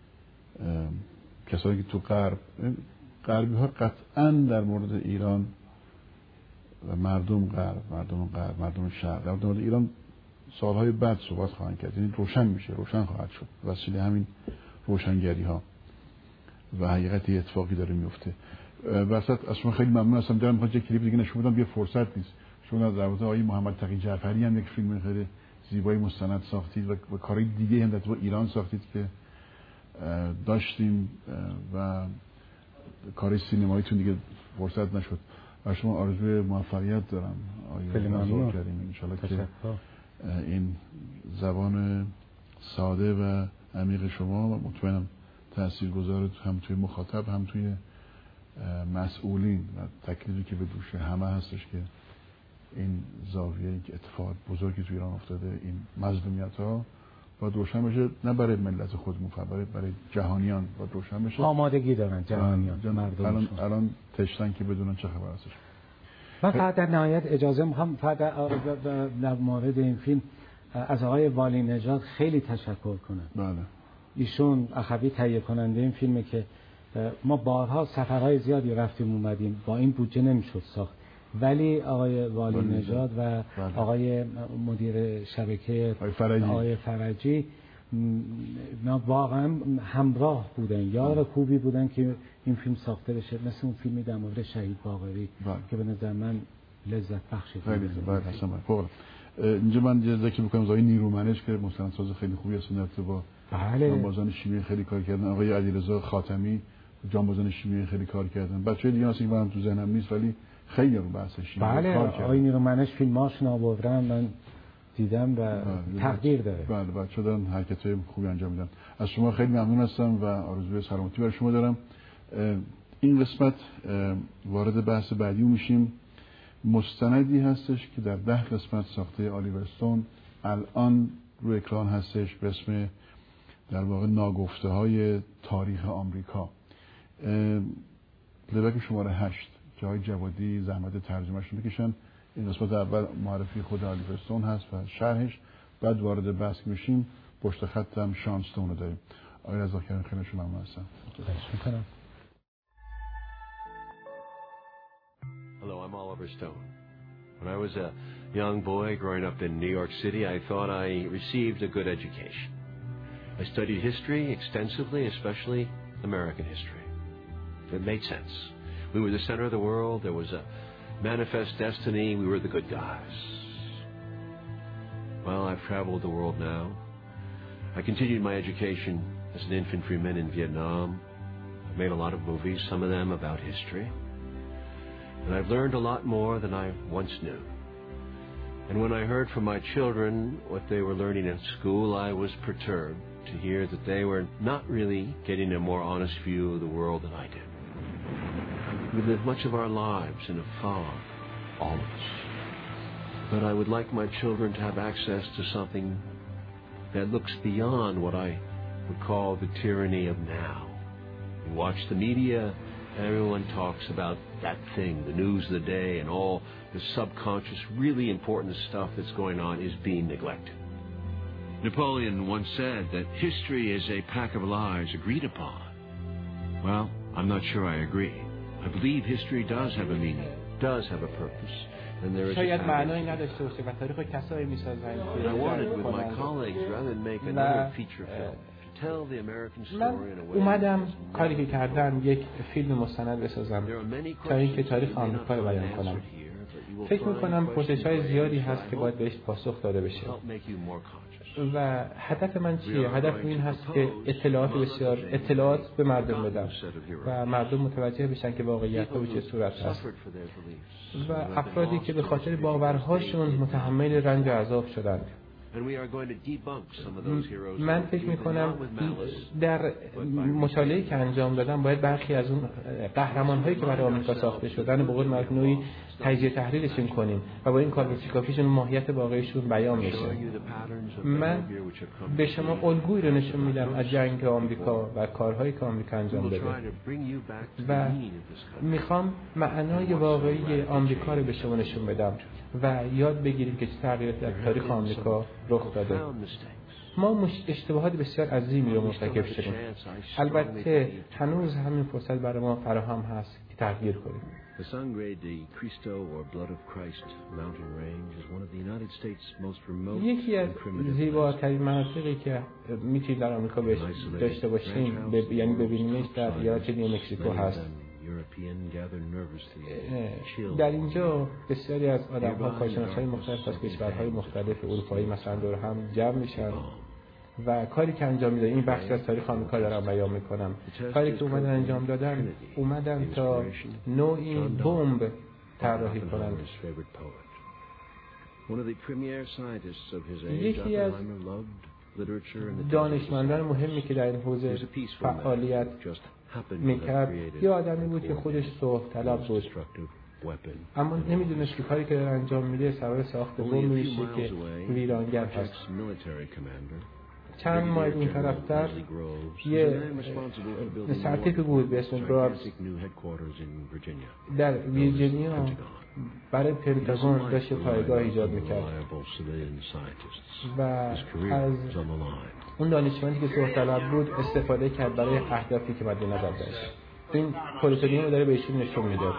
کسایی که تو غرب، غربی ها قطعا در مورد ایران و مردم غرب، مردم غرب، مردم شرق، در مورد ایران سالهای بعد صحبت خواهند کرد. یعنی روشن میشه، روشن خواهد شد وسیله همین روشنگری ها و حقیقت اتفاقی داره میفته. وسط از شما خیلی ممنون هستم. دارم میخوام یه کلیپ دیگه نشون بدم، یه فرصت نیست. شما در رابطه آقای محمد تقی جعفری هم یک فیلم خیلی زیبای مستند ساختید و, و کارهای دیگه هم در تو ایران ساختید که داشتیم و کار سینماییتون دیگه فرصت نشد. و شما آرزوی موفقیت دارم خیلی ممنون. ان شاءالله که این زبان ساده و عمیق شما و مطمئنم تاثیرگذار هم توی مخاطب هم توی مسئولین و تکلیفی که به دوش همه هستش که این زاویه، این اتفاق بزرگی توی ایران افتاده، این مظلومیت ها باید روشن بشه، نه برای ملت خودمون، برای برای جهانیان باید روشن بشه. آمادگی دارن جهانیان، مردم. الان الان تشتن که بدونن چه خبر هستش. من فقط در نهایت اجازه میخوام فقط در مورد این فیلم از آقای والی نژاد خیلی تشکر کنم. بله. ایشون اخوی تهیه کننده این فیلمه که ما بارها سفرهای زیادی رفتیم اومدیم، با این بودجه نمیشد ساخت، ولی آقای والی نژاد و بله. آقای مدیر شبکه آقای فرجی, آقای فرجی واقعا همراه بودن، یار خوبی بودن که این فیلم ساخته بشه. مثل اون فیلمی در مورد شهید باقری بله. که به نظر من لذت بخشید. خیلی بله اصلا اینجا من یه ذکر می‌کنم از آقای نیرومنش که مستندساز خیلی خوبی هستن، با بله. جانبازان شیمی خیلی کار کردن. آقای علیرضا خاتمی جانبازان شیمی خیلی کار کردن. بچه‌های دیگه اصلا من تو ذهنم نیست ولی خیلی رو بحث شیمی بله. کار کردن. آقای نیرومنش فیلماشون آوردن، من دیدم و تقدیر داره. بله بچه‌ها دارن حرکت‌های خوبی انجام میدن. از شما خیلی ممنون هستم و آرزوی سلامتی برای شما دارم. این قسمت وارد بحث بعدی میشیم. مستندی هستش که در ده قسمت ساخته آلیور استون الان روی اکران هستش به اسم در واقع ناگفته های تاریخ آمریکا. لبک شماره هشت که های جوادی زحمت ترجمهش میکشن. این قسمت اول معرفی خود آلیور استون هست و شرحش، بعد وارد بحث میشیم. پشت خط هم شان استون رو داریم. آقای رضاکریم خیلی شما ممنون هستم. میکنم. Hello, I'm Oliver Stone. When I was a young boy growing up in New York City, I thought I received a good education. I studied history extensively, especially American history. It made sense. We were the center of the world. There was a manifest destiny. We were the good guys. Well, I've traveled the world now. I continued my education as an infantryman in Vietnam. I've made a lot of movies, some of them about history. And I've learned a lot more than I once knew. And when I heard from my children what they were learning in school, I was perturbed to hear that they were not really getting a more honest view of the world than I did. We live much of our lives in a fog, all of us. But I would like my children to have access to something that looks beyond what I would call the tyranny of now. You watch the media, everyone talks about that thing, the news of the day, and all the subconscious, really important stuff that's going on is being neglected. Napoleon once said that history is a pack of lies agreed upon. Well, I'm not sure I agree. I believe history does have a meaning, does have a purpose, and there is a and I wanted with my colleagues, rather than make another feature film, من اومدم کاری که کردم یک فیلم مستند بسازم تا اینکه تاریخ آمریکا رو بیان کنم. فکر میکنم پرسش‌های زیادی هست که باید بهش پاسخ داده بشه. و هدف من چیه؟ هدف این هست که اطلاعات بسیار اطلاعات به مردم بدم و مردم متوجه بشن که واقعیت ها به چه صورت هست و افرادی که به خاطر باورهاشون متحمل رنج و عذاب شدند. من فکر میکنم در مطالعه‌ای که انجام دادم باید برخی از اون قهرمان هایی که برای آمریکا ساخته شدن به قول مجنوعی تجزیه تحلیلشون کنیم و با این کار کافیشون ماهیت واقعیشون بیان بشه. من به شما الگویی رو نشون میدم از جنگ آمریکا و کارهایی که آمریکا انجام داده و میخوام معنای واقعی آمریکا رو به شما نشون بدم و یاد بگیریم که چه تغییراتی در تاریخ آمریکا رخ داده. ما اشتباهات بسیار عظیمی رو مرتکب شدیم. البته هنوز همین فرصت برای ما فراهم هست که تغییر کنیم. The Sangre de Cristo or Blood of Christ mountain range is one of the United States most remote یکی از زیباترین مناطقی که میتونید در آمریکا داشته باشیم ب... یعنی ببینیمش در ایالت نیومکزیکو هست. در اینجا بسیاری از آدم‌ها کارشناس‌های مختلف از کشورهای مختلف اروپایی مثلا دور هم جمع میشن و کاری که انجام میدن این بخشی از تاریخ آمریکا دارم بیان میکنم. کاری که اومدن انجام دادن اومدن تا نوعی بمب طراحی کنند. یکی از دانشمندان مهمی که در این حوزه فعالیت میکرد یه آدمی بود که خودش صلح طلب بود اما نمیدونست که کاری که داره انجام میده سبب ساخت بمب میشه که ویرانگر هست. چند مایل این طرفتر یه سرتیپی بود به اسم گرابز در ویرجینیا برای پنتاگون داشت پایگاه ایجاد میکرد و از اون دانشمندی که صلح طلب بود استفاده کرد برای اهدافی که مد نظر داشت. این پلوتونیوم رو داره بهشون نشون میداد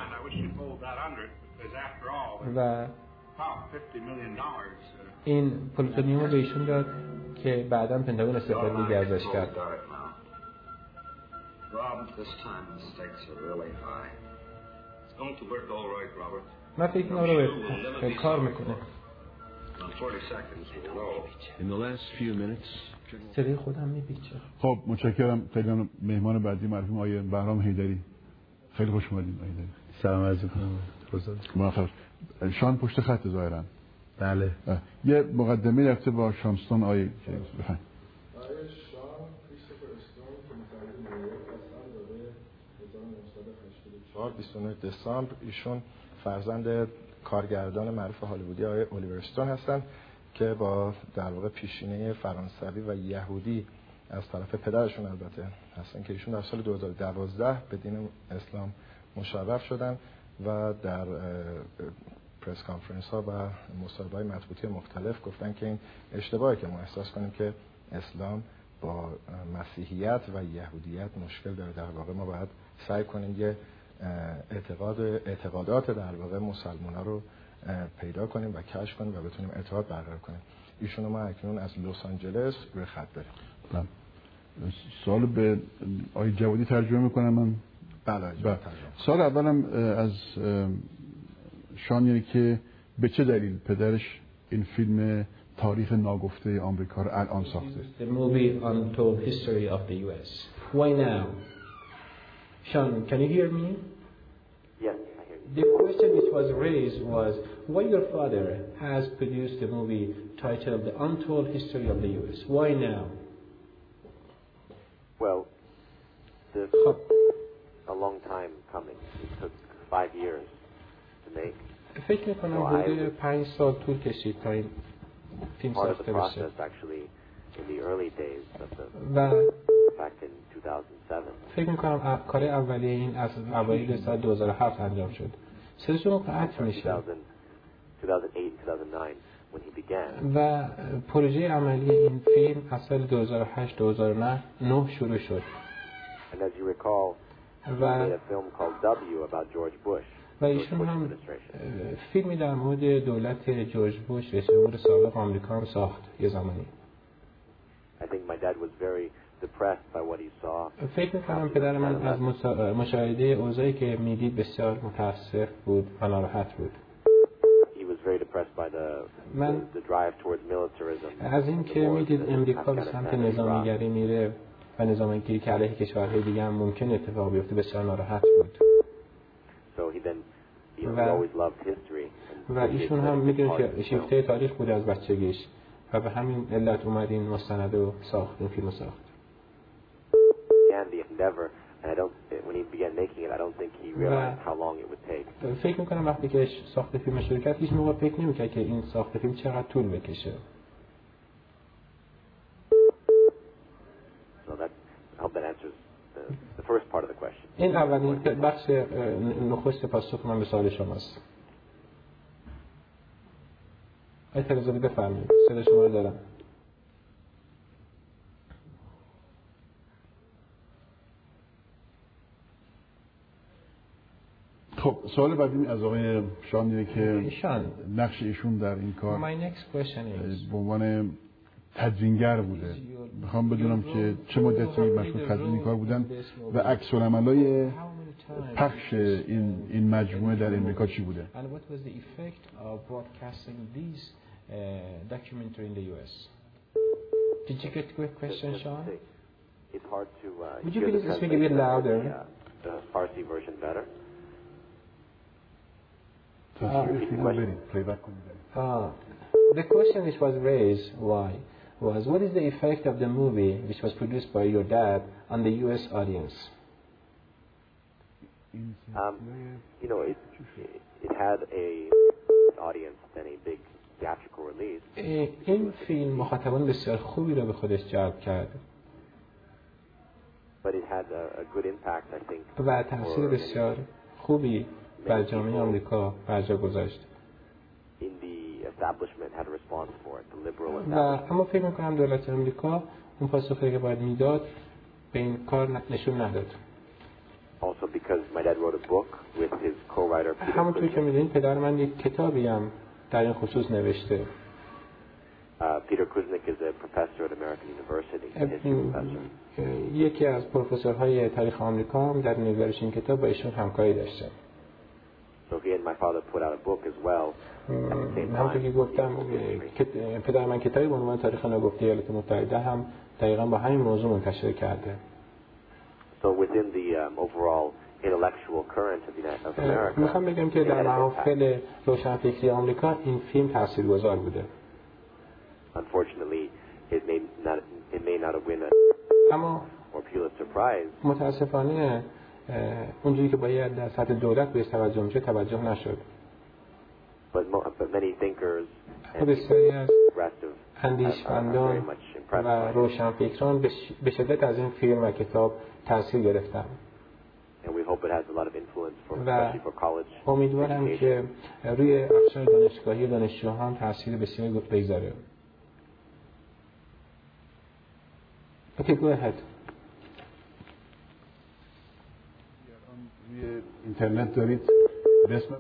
و این پلوتونیوم رو بهشون داد که بعداً پنتاگون استفاده دیگه ازش کرد. من فکر کنم رو کار میکنه. سری خودم میپیچه. خب متشکرم. خیلی مهمان بعدی مرحوم آقای بهرام حیدری. خیلی خوش اومدید آقای حیدری. سلام عرض می‌کنم. موفق. شان پشت خط ظاهرا. بله. یه مقدمه رفته با شانستون آقای بفرمایید. بیست و نه دسامبر ایشون فرزند کارگردان معروف هالیوودی آقای الیور استون هستند که با در واقع پیشینه فرانسوی و یهودی از طرف پدرشون البته هستن که ایشون در سال دو هزار و دوازده به دین اسلام مشرف شدن و در پرس کانفرنس ها و مصاحبه‌های مطبوعاتی مختلف گفتن که این اشتباهی که ما احساس کنیم که اسلام با مسیحیت و یهودیت مشکل داره. در واقع ما باید سعی کنیم یه اعتقاد اعتقادات در واقع مسلمان‌ها رو پیدا کنیم و کشف کنیم و بتونیم ارتباط برقرار کنیم. ایشون ما اکنون از لس آنجلس روی خط داریم. بله. سوال به آقای جوادی ترجمه میکنم من. بله. سوال اولم از شانیه که به چه دلیل پدرش این فیلم تاریخ ناگفته آمریکا رو الان ساخته؟ The movie Untold History of the U S. Why now? Sean, can you hear me? Yes, I hear you. The question which was raised was why your father has produced a movie titled The Untold History of the U S. Why now? Well, this a long time coming. It took five years to make. فکر میکنم حدود پنج سال طول کشید تا این فیلم ساخته بشه. و فکر میکنم کار اولیه این از اوایل سال دو هزار و هفت انجام شد. صداشون قطع میشه. و پروژه عملی این فیلم از سال دو هزار و هشت دو هزار و نه شروع شد. و و ایشون هم فیلمی در مورد دولت جورج بوش رئیس جمهور سابق آمریکا هم ساخت یه زمانی. فکر می‌کنم پدر من از مشاهده اوضاعی که میدید بسیار متاسف بود و ناراحت بود. impressed by the, من the, the drive towards militarism. از این که میدید امریکا به سمت نظامیگری میره و نظامیگری که علیه کشورهای دیگه هم ممکن اتفاق بیفته بسیار ناراحت بود. So he then, you know, و, he always loved history. و ایشون هم میدونه که شیفته تاریخ بوده از بچگیش و به همین علت اومد این مستند رو ساخت، این فیلم رو ساخت. And the endeavor, and I don't, when he began making it, I don't think he realized how long it would take. فکر میکنم وقتی که ساخت فیلم شروع کرد هیچ موقع فکر نمیکرد که این ساخت فیلم چقدر طول بکشه. So that, I hope that answers the, the first part of the question. این اولین بخش نخست پاسخ من به سوال شماست. آی تلویزیونی بفرمایید، صدا شما رو دارم. خب سوال بعدی از آقای شان اینه که شان. نقش ایشون در این کار به عنوان تدوینگر بوده. میخوام بدونم که چه مدتی مشغول تدوین این کار بودن و عکس العملای پخش این این مجموعه در امریکا چی بوده؟ Did you get the question, Sean? It's hard to. Uh, Would you please speak a bit louder? The, uh, the Farsi version better. Uh, uh, the question which was raised why was what is the effect of the movie which was produced by your dad on the U S audience? Um, you know, it, it it had a audience and a big theatrical release. این فیلم مخاطبان بسیار خوبی را به خودش جلب کرد. But it had a, a good impact, I think. و تاثیر بسیار خوبی بر جامعه آمریکا بر جا گذاشت. In the establishment had a response for it, the liberal و establishment. اما فکر می‌کنم دولت آمریکا اون پاسخی که باید میداد به این کار نشون نداد. Also because my dad wrote a book with his co-writer Peter همونطور که می‌دونید پدر من یک کتابی هم در این خصوص نوشته. Uh, Peter Kuznick is a professor at American University, a history professor. یکی از پروفسورهای تاریخ آمریکا هم در نگارش این کتاب با ایشون همکاری داشته. So he and my father put out a book as well. همونطور که گفتم پدر من کتابی به عنوان تاریخ ناگفته ایالات متحده هم دقیقاً با همین موضوع منتشر کرده. So within the um, overall intellectual current of, the, of America. میخوام بگم که در محافل روشنفکری آمریکا این فیلم تاثیرگذار بوده. Unfortunately, it may not it may not have won a اما or Pulitzer Prize. متاسفانه اونجوری که باید در سطح دولت بهش توجه میشه توجه نشد. But, mo, but many thinkers and بسیاری از progressive اندیشمندان و روشنفکران به شدت از این فیلم و کتاب تاثیر گرفتن. And we hope it has a lot of influence for, و especially for college. امیدوارم که روی اقشار دانشگاهی و دانشجویان تاثیر بسیاری بگذاره. Okay, go ahead. روی اینترنت دارید رسم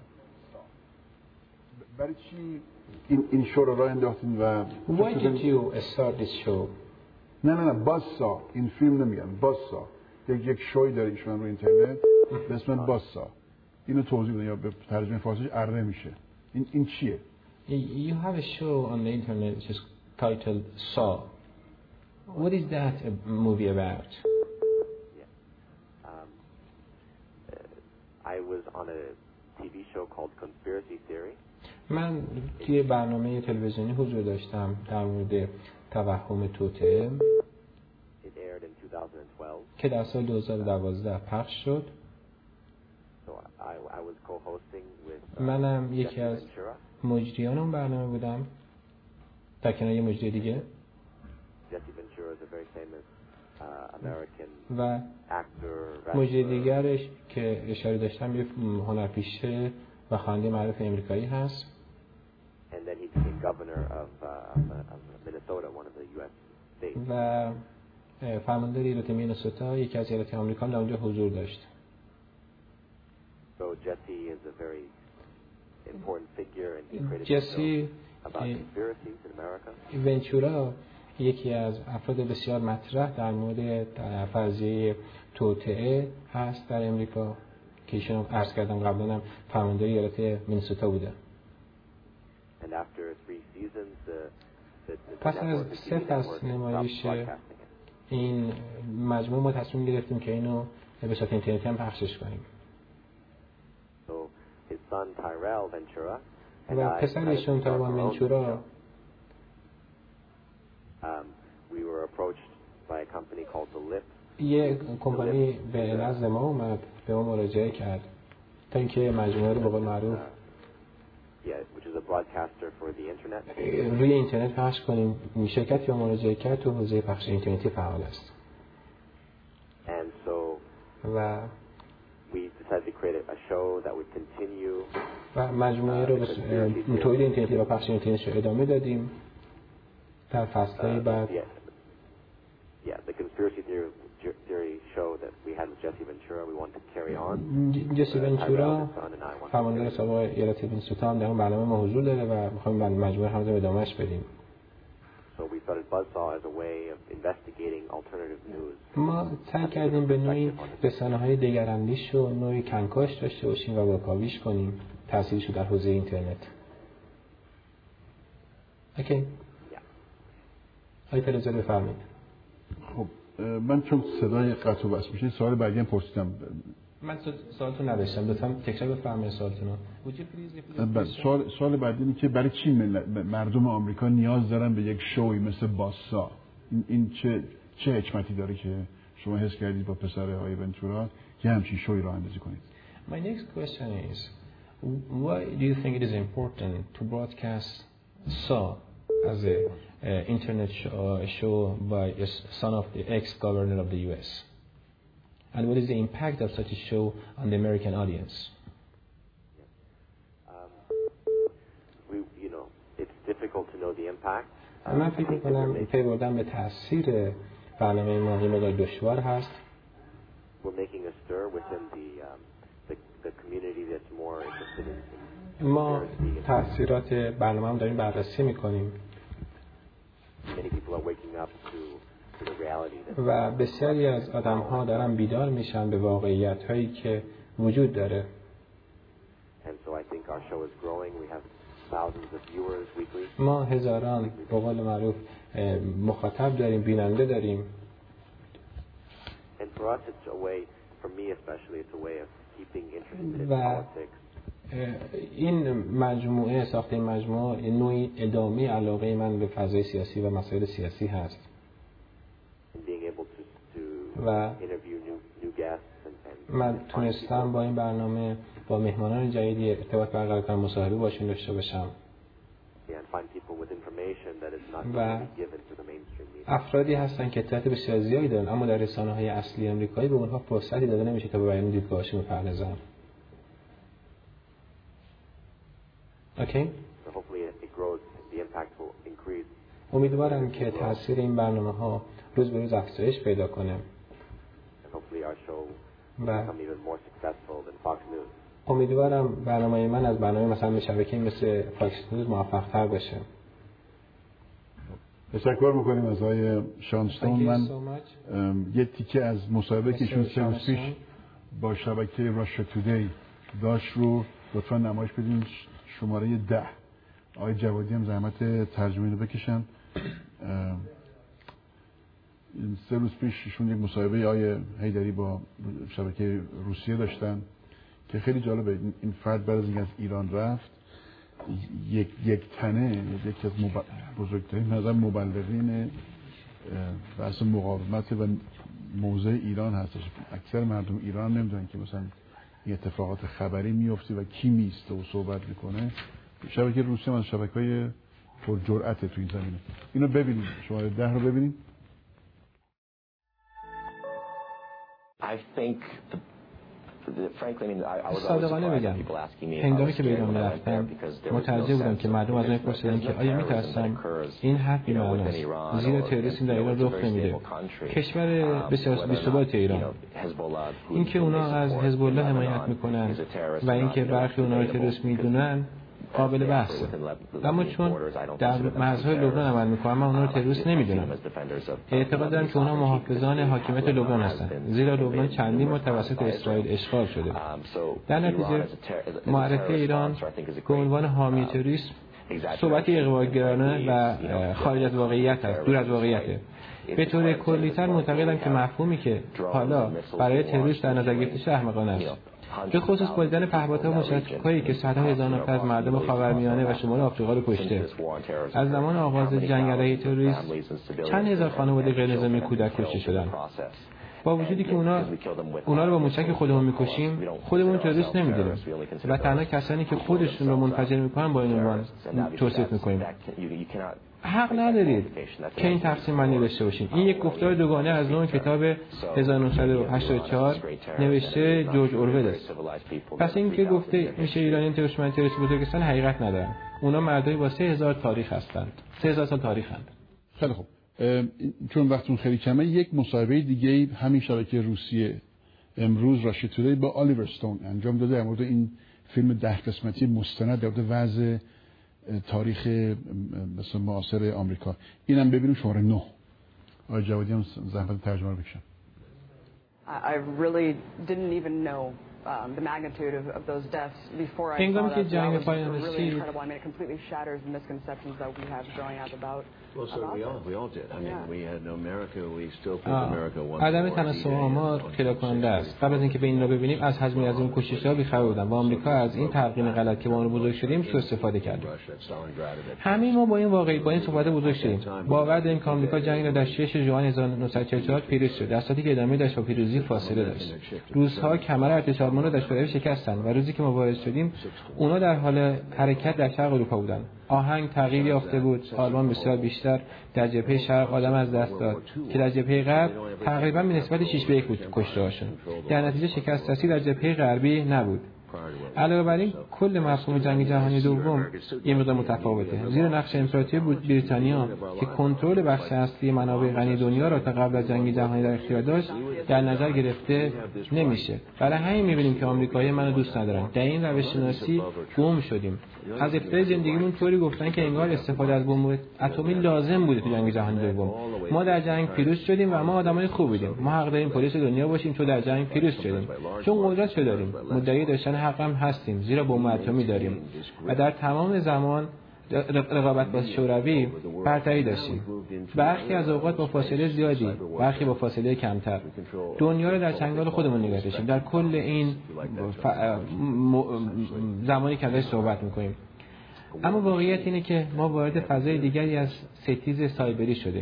برای چی این این شو رو راه انداختین و Why did you start this show? نه نه نه باسا این فیلم نمیگم باسا یک یک شوی داره ایشون رو اینترنت به اسم باسا اینو توضیح بدین یا به ترجمه فارسیش اره میشه این این چیه؟ You have a show on the internet which is titled Saw. What is that a movie about? Yeah. Um, uh, I was on a T V show called Conspiracy Theory. من توی برنامه تلویزیونی حضور داشتم در مورد توهم توطئه که در سال دو هزار و دوازده پخش شد. So I, I was co-hosting with, uh, منم یکی از مجریان اون برنامه بودم در کنار یه مجری دیگه. Jesse Ventura is a very famous uh, American و actor. مجری دیگرش که اشاره داشتم یه هنرپیشه و خواننده معروف امریکایی هست. And then he became governor of, uh, of Minnesota, one of the U S states. و فرماندار ایالت مینسوتا یکی از ایالات آمریکا در اونجا حضور داشت. So Jesse is a very important figure and he created جسی about conspiracies in America. ونچورا یکی از افراد بسیار مطرح در مورد فرضیه توطئه هست در امریکا که ایشون عرض کردم قبلا هم فرماندار ایالت مینسوتا بوده. And and after three seasons, the, the, the پس از network, the سه T V فصل network, نمایش stopped broadcasting it. این مجموعه ما تصمیم گرفتیم که اینو به صورت اینترنتی هم پخشش کنیم. So his son Tyrell Ventura and و I پسر decided to ایشون start تایوان our own ونچورا show. Um, we were approached by a company called The Lip. یه کمپانی به نزد ما اومد، به ما مراجعه کرد تا اینکه مجموعه رو به قول معروف Yeah, which is a broadcaster for the internet. روی اینترنت پخش کنیم. شرکتی به ما مراجعه کرد تو حوزه پخش اینترنتی فعال است. And so و we decided to create a show that would continue. و مجموعه رو به تولید اینترنتی و پخش اینترنتی رو ادامه دادیم در فصل‌های بعد. Yeah, the conspiracy theory, theory show that we had with Jesse Ventura, we wanted to carry on. جسی ونچورا فرمانده سابق ایالت مینیسوتا در اون برنامه ما حضور داره و می‌خوایم مجموعه هم رو ادامهش بدیم. So we started Buzzsaw as a way of investigating alternative news. ما سعی کردیم به نوعی رسانه‌های دگراندیش و نوعی کنکاش داشته باشیم و واکاویش کنیم تأثیرش در حوزه اینترنت. اوکی. آقای فلزاد بفرمایید. خب من چون صدای قطع و وصل میشه سوال بعدی هم پرسیدم. من سوالتون نداشتم، لطفاً تکرار بفرمایید سوالتون رو. سوال سوال بعدی اینه که برای چی مردم آمریکا نیاز دارن به یک شوی مثل باسا؟ این, این چه چه حکمتی داره که شما حس کردید با پسر آقای ونچورا که همچین شوی راه اندازی کنید؟ My next question is why do you think it is important to broadcast Saw as a uh, internet show, uh, show by a son of the ex-governor of the U S? And what is the impact of such a show on the American audience? Um, we, you know, it's difficult to know the impact. من فکر می‌کنم پی بردن به تاثیر برنامه ما یه مقدار دشوار هست. We're making a stir within the um, the, the community that's more interested in. ما تاثیرات برنامه هم داریم بررسی می‌کنیم. Many people are waking up to, to the reality that. و بسیاری از آدم‌ها دارن بیدار میشن به واقعیت‌هایی که وجود داره. And so I think our show is growing. We have thousands of viewers weekly. ما هزاران به قول معروف مخاطب داریم، بیننده داریم. And for us it's a way, for me especially, it's a way of keeping interested in و politics. این مجموعه ساخت این مجموعه نوعی ادامه علاقه من به فضای سیاسی و مسائل سیاسی هست. و من تونستم با این برنامه با مهمانان جدیدی ارتباط برقرار کنم، مصاحبه باشون داشته باشم و افرادی هستن که اطلاعات بسیار زیادی دارن اما در رسانه‌های اصلی آمریکایی به اونها فرصتی داده نمیشه تا به بیان دیدگاهشون بپردازن. اوکی؟ امیدوارم که تاثیر این برنامه‌ها روز به روز افزایش پیدا کنه و امیدوارم برنامه من از برنامه مثلا شبکه‌ای مثل فاکس نیوز موفق‌تر بشه. تشکر می‌کنیم از آقای شانستون. من یه تیکه از مصاحبه که ایشون سه روز پیش با شبکه راشا تودی داشت رو لطفاً نمایش بدین. شماره ده آقای جوادی هم زحمت ترجمه رو بکشن. سه روز پیش ایشون یک مصاحبه آقای حیدری با شبکه روسیه داشتن که خیلی جالبه. این فرد بعد از اینکه از ایران رفت یک یک تنه یکی از مب... بزرگترین نظر مبلغین بحث مقاومت و موضع ایران هستش. اکثر مردم ایران نمیدونن که مثلا این اتفاقات خبری میفته و کی میسته و صحبت میکنه. شبکه روسیه از شبکه‌های پر جرأت تو این زمینه. اینو ببینید، شماره ده رو ببینید. I think صادقانه بگم هنگامی که به ایران رفتم متوجه بودم که مردم از من پرسیدن که آیا میترسم این حرف بی‌معنی است زیرا تروریسم در ایران رخ نمیده. کشور بسیار بی‌ثبات ایران، اینکه اونا از حزب الله حمایت میکنن و اینکه برخی اونا رو تروریست میدونن قابل بحثه، اما چون در مرزهای لبنان عمل میکنن من اونا رو تروریست نمیدونم. اعتقاد دارم که اونا محافظان حاکمیت لبنان هستن زیرا لبنان چندین بار توسط اسرائیل اشغال شده. در نتیجه معرفی ایران به عنوان حامی تروریسم صحبت اغواگرانه و خارج از واقعیت است، دور از واقعیته. به طور کلی‌تر معتقدم که مفهومی که حالا برای تروریست در نظر گرفته شده احمقانه است. به خصوص با دیدن پهپادها و مشترک‌هایی که صدها هزار نفر از مردم خاورمیانه و شمال آفریقا رو کشته. از زمان آغاز جنگ علیه تروریسم چند هزار خانواده غیرنظامی کودک کشته شدند. با وجودی که اونا اونا رو با موشک خودمون میکشیم، خودمون تروریست نمیدونیم و تنها کسانی که خودشون رو منفجر میکنن با این عنوان توصیف میکنیم. حق ندارید که این تقسیم بندی داشته باشیم. این یک گفتار دوگانه از نوع کتاب هزار و نهصد و هشتاد و چهار نوشته جورج اورول است. پس این که گفته میشه ایرانیان تروریست تروریست بزرگستان حقیقت ندارن. اونا مردایی با سه هزار تاریخ هستند. سه هزار سال تاریخند. خیلی خوب. چون وقتون خیلی کمه، یک مصاحبه دیگه همین شبکه روسیه امروز راشیا تودی با آلیور استون انجام داده در مورد این فیلم ده قسمتی مستند در مورد وضع تاریخ مثلا معاصر آمریکا. اینم ببینیم شماره نه. آقای جوادی هم زحمت ترجمه رو بکشن. I really didn't even know um, the magnitude of, of those deaths before I saw that. So that was really incredible. I mean, it completely shatters the misconceptions that we have growing up about. Well, so we all, we all did. I mean, we had no America. We still think America won. عدم تناسب آمار کلاکننده است. قبل از اینکه به این رو ببینیم از حجم از اون کشتارها بی‌خبر بودن و آمریکا از این تلقین غلط که ما اون بزرگ شدیم سوء استفاده کرد. همین ما با این واقعی با این صحبت بزرگ شدیم. باور داریم که آمریکا جنگ را در شش ژوئن هزار و نهصد و چهل و چهار پیروز شد. در صورتی که ادامه داشت با پیروزی فاصله داشت. روزها کمر ارتشارمان را در شوروی شکستند و روزی که ما وارد شدیم، اونا در حال حرکت در شرق اروپا بودند. آهنگ تغییر یافته بود. آلمان بسیار بیشتر در جبهه شرق آدم از دست داد که در جبهه غرب تقریبا به نسبت شش به یک بود کشته‌هاشون. در نتیجه شکست رسید در جبهه غربی نبود. علاوه بر این کل مفهوم جنگ جهانی دوم یه مقدار متفاوته، زیرا نقش امپراتوری بریتانیا که کنترل بخش اصلی منابع غنی دنیا را تا قبل از جنگ جهانی در اختیار داشت در نظر گرفته نمیشه. برای همین میبینیم که آمریکایی‌ها منو دوست ندارن. در این روش شناسی گم شدیم. از ابتدای زندگیمون طوری گفتن که انگار استفاده از بمب اتمی لازم بوده تو جنگ جهانی دوم. ما در جنگ پیروز شدیم و ما آدمای خوب بودیم. ما حق داریم پلیس دنیا باشیم چون در جنگ پیروز شدیم. چون قدرت داریم. مدعی داشتن حق هم هستیم زیرا بمب اتمی داریم و در تمام زمان رقابت با شوروی برتری داشتیم. برخی از اوقات با فاصله زیادی، برخی با فاصله کمتر. دنیا رو در چنگال خودمون نگه داشتیم در کل این ف... م... زمانی که ازش صحبت میکنیم. اما واقعیت اینه که ما وارد فضای دیگری از ستیز سایبری شدیم.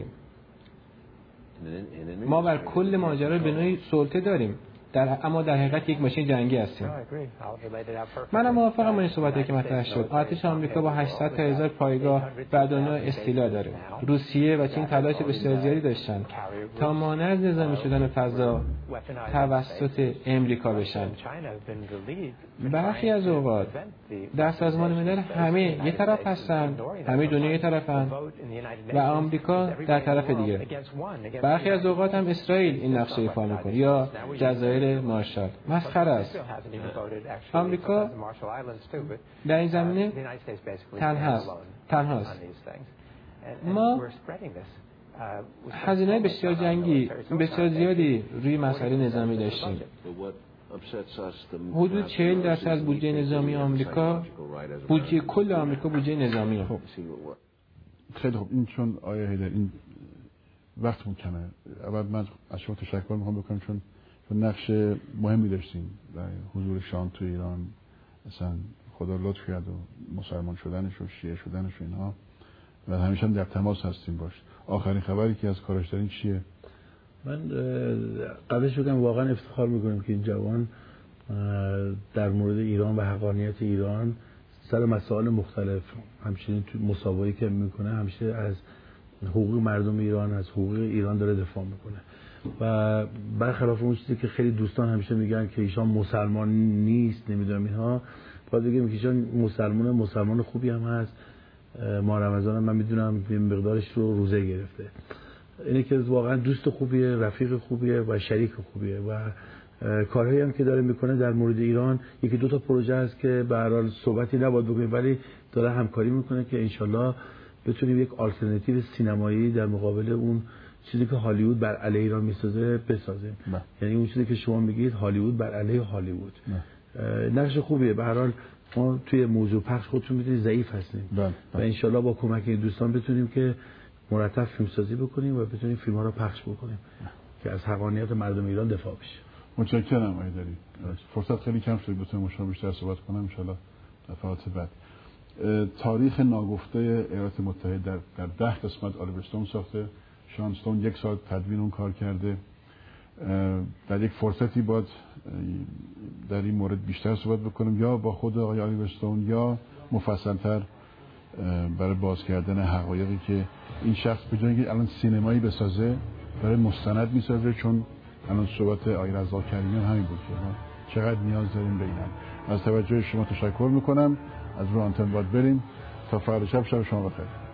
ما بر کل ماجرا به نوعی سلطه داریم. در اما در حقیقت یک ماشین جنگی هستیم. منم موافقم با این صحبتی که مطرح شد. ارتش آمریکا با هشتصد تا هزار پایگاه بر دنیا استیلا داره. روسیه و چین تلاش بسیار زیادی داشتن تا مانع از نظامی شدن فضا توسط امریکا بشن. برخی از اوقات در سازمان ملل همه یه طرف هستن، همه دنیا یه طرفن و آمریکا در طرف دیگه. برخی از اوقات هم اسرائیل این نقشه ایفا میکنه یا جزایر مارشال. مسخره است. آمریکا در این زمینه تنهاست. تنهاست. ما هزینه بسیار جنگی بسیار زیادی روی مسائل نظامی داشتیم. حدود چهل درصد از بودجه نظامی آمریکا، بودجه کل آمریکا بودجه نظامیه. خب خیلی خوب. این چون آیه هیدر این وقتمون کمه، اول من از شما تشکر میخوام بکنم چون چون نقش مهمی داشتیم در حضور شاه تو ایران، مثلا خدا لطف کرد و مسلمان شدنش و شیعه شدنش و اینها و همیشه هم در تماس هستیم باش. آخرین خبری که از کارش دارین چیه؟ من قبلش بگم واقعا افتخار میکنم که این جوان در مورد ایران و حقانیت ایران سر مسائل مختلف همچنین تو مسابقه‌ای که میکنه همیشه از حقوق مردم ایران، از حقوق ایران داره دفاع میکنه و برخلاف اون چیزی که خیلی دوستان همیشه میگن که ایشان مسلمان نیست نمیدونم اینها، باید بگیم که ایشان مسلمان مسلمان خوبی هم هست. ماه رمضان هم من میدونم یه مقدارش رو روزه گرفته. اینه که واقعا دوست خوبیه، رفیق خوبیه و شریک خوبیه و کارهایی هم که داره میکنه در مورد ایران یکی دو تا پروژه هست که به هر حال صحبتی نباید بکنیم ولی داره همکاری میکنه که انشالله بتونیم یک آلترناتیو سینمایی در مقابل اون چیزی که هالیوود بر علیه ایران میسازه بسازیم. یعنی اون چیزی که شما میگید هالیوود بر علیه هالیوود. نقش خوبیه. به هر حال ما توی موضوع پخش خودتون میدونید ضعیف هستیم بله. و انشالله با کمک این دوستان بتونیم که مرتب فیلم سازی بکنیم و بتونیم فیلم ها رو پخش بکنیم که از حقانیت مردم ایران دفاع بشه. متشکرم آقای داری. فرصت خیلی کم شد بتونیم شما بیشتر صحبت کنم ان شاءالله دفعات بعد. تاریخ ناگفته ایالات متحده در در ده قسمت آلیور استون ساخته. شان استون یک سال تدوین اون کار کرده. در یک فرصتی باید در این مورد بیشتر صحبت بکنم یا با خود آقای آلیور استون یا مفصل‌تر برای باز کردن حقایقی که این شخص به جای اینکه الان سینمایی بسازه برای مستند میسازه، چون الان صحبت آقای رضا کریمی همین بود که ما چقدر نیاز داریم به این. از توجه شما تشکر میکنم. از رو آنتن باید بریم تا فردا شب. شب شما بخیر.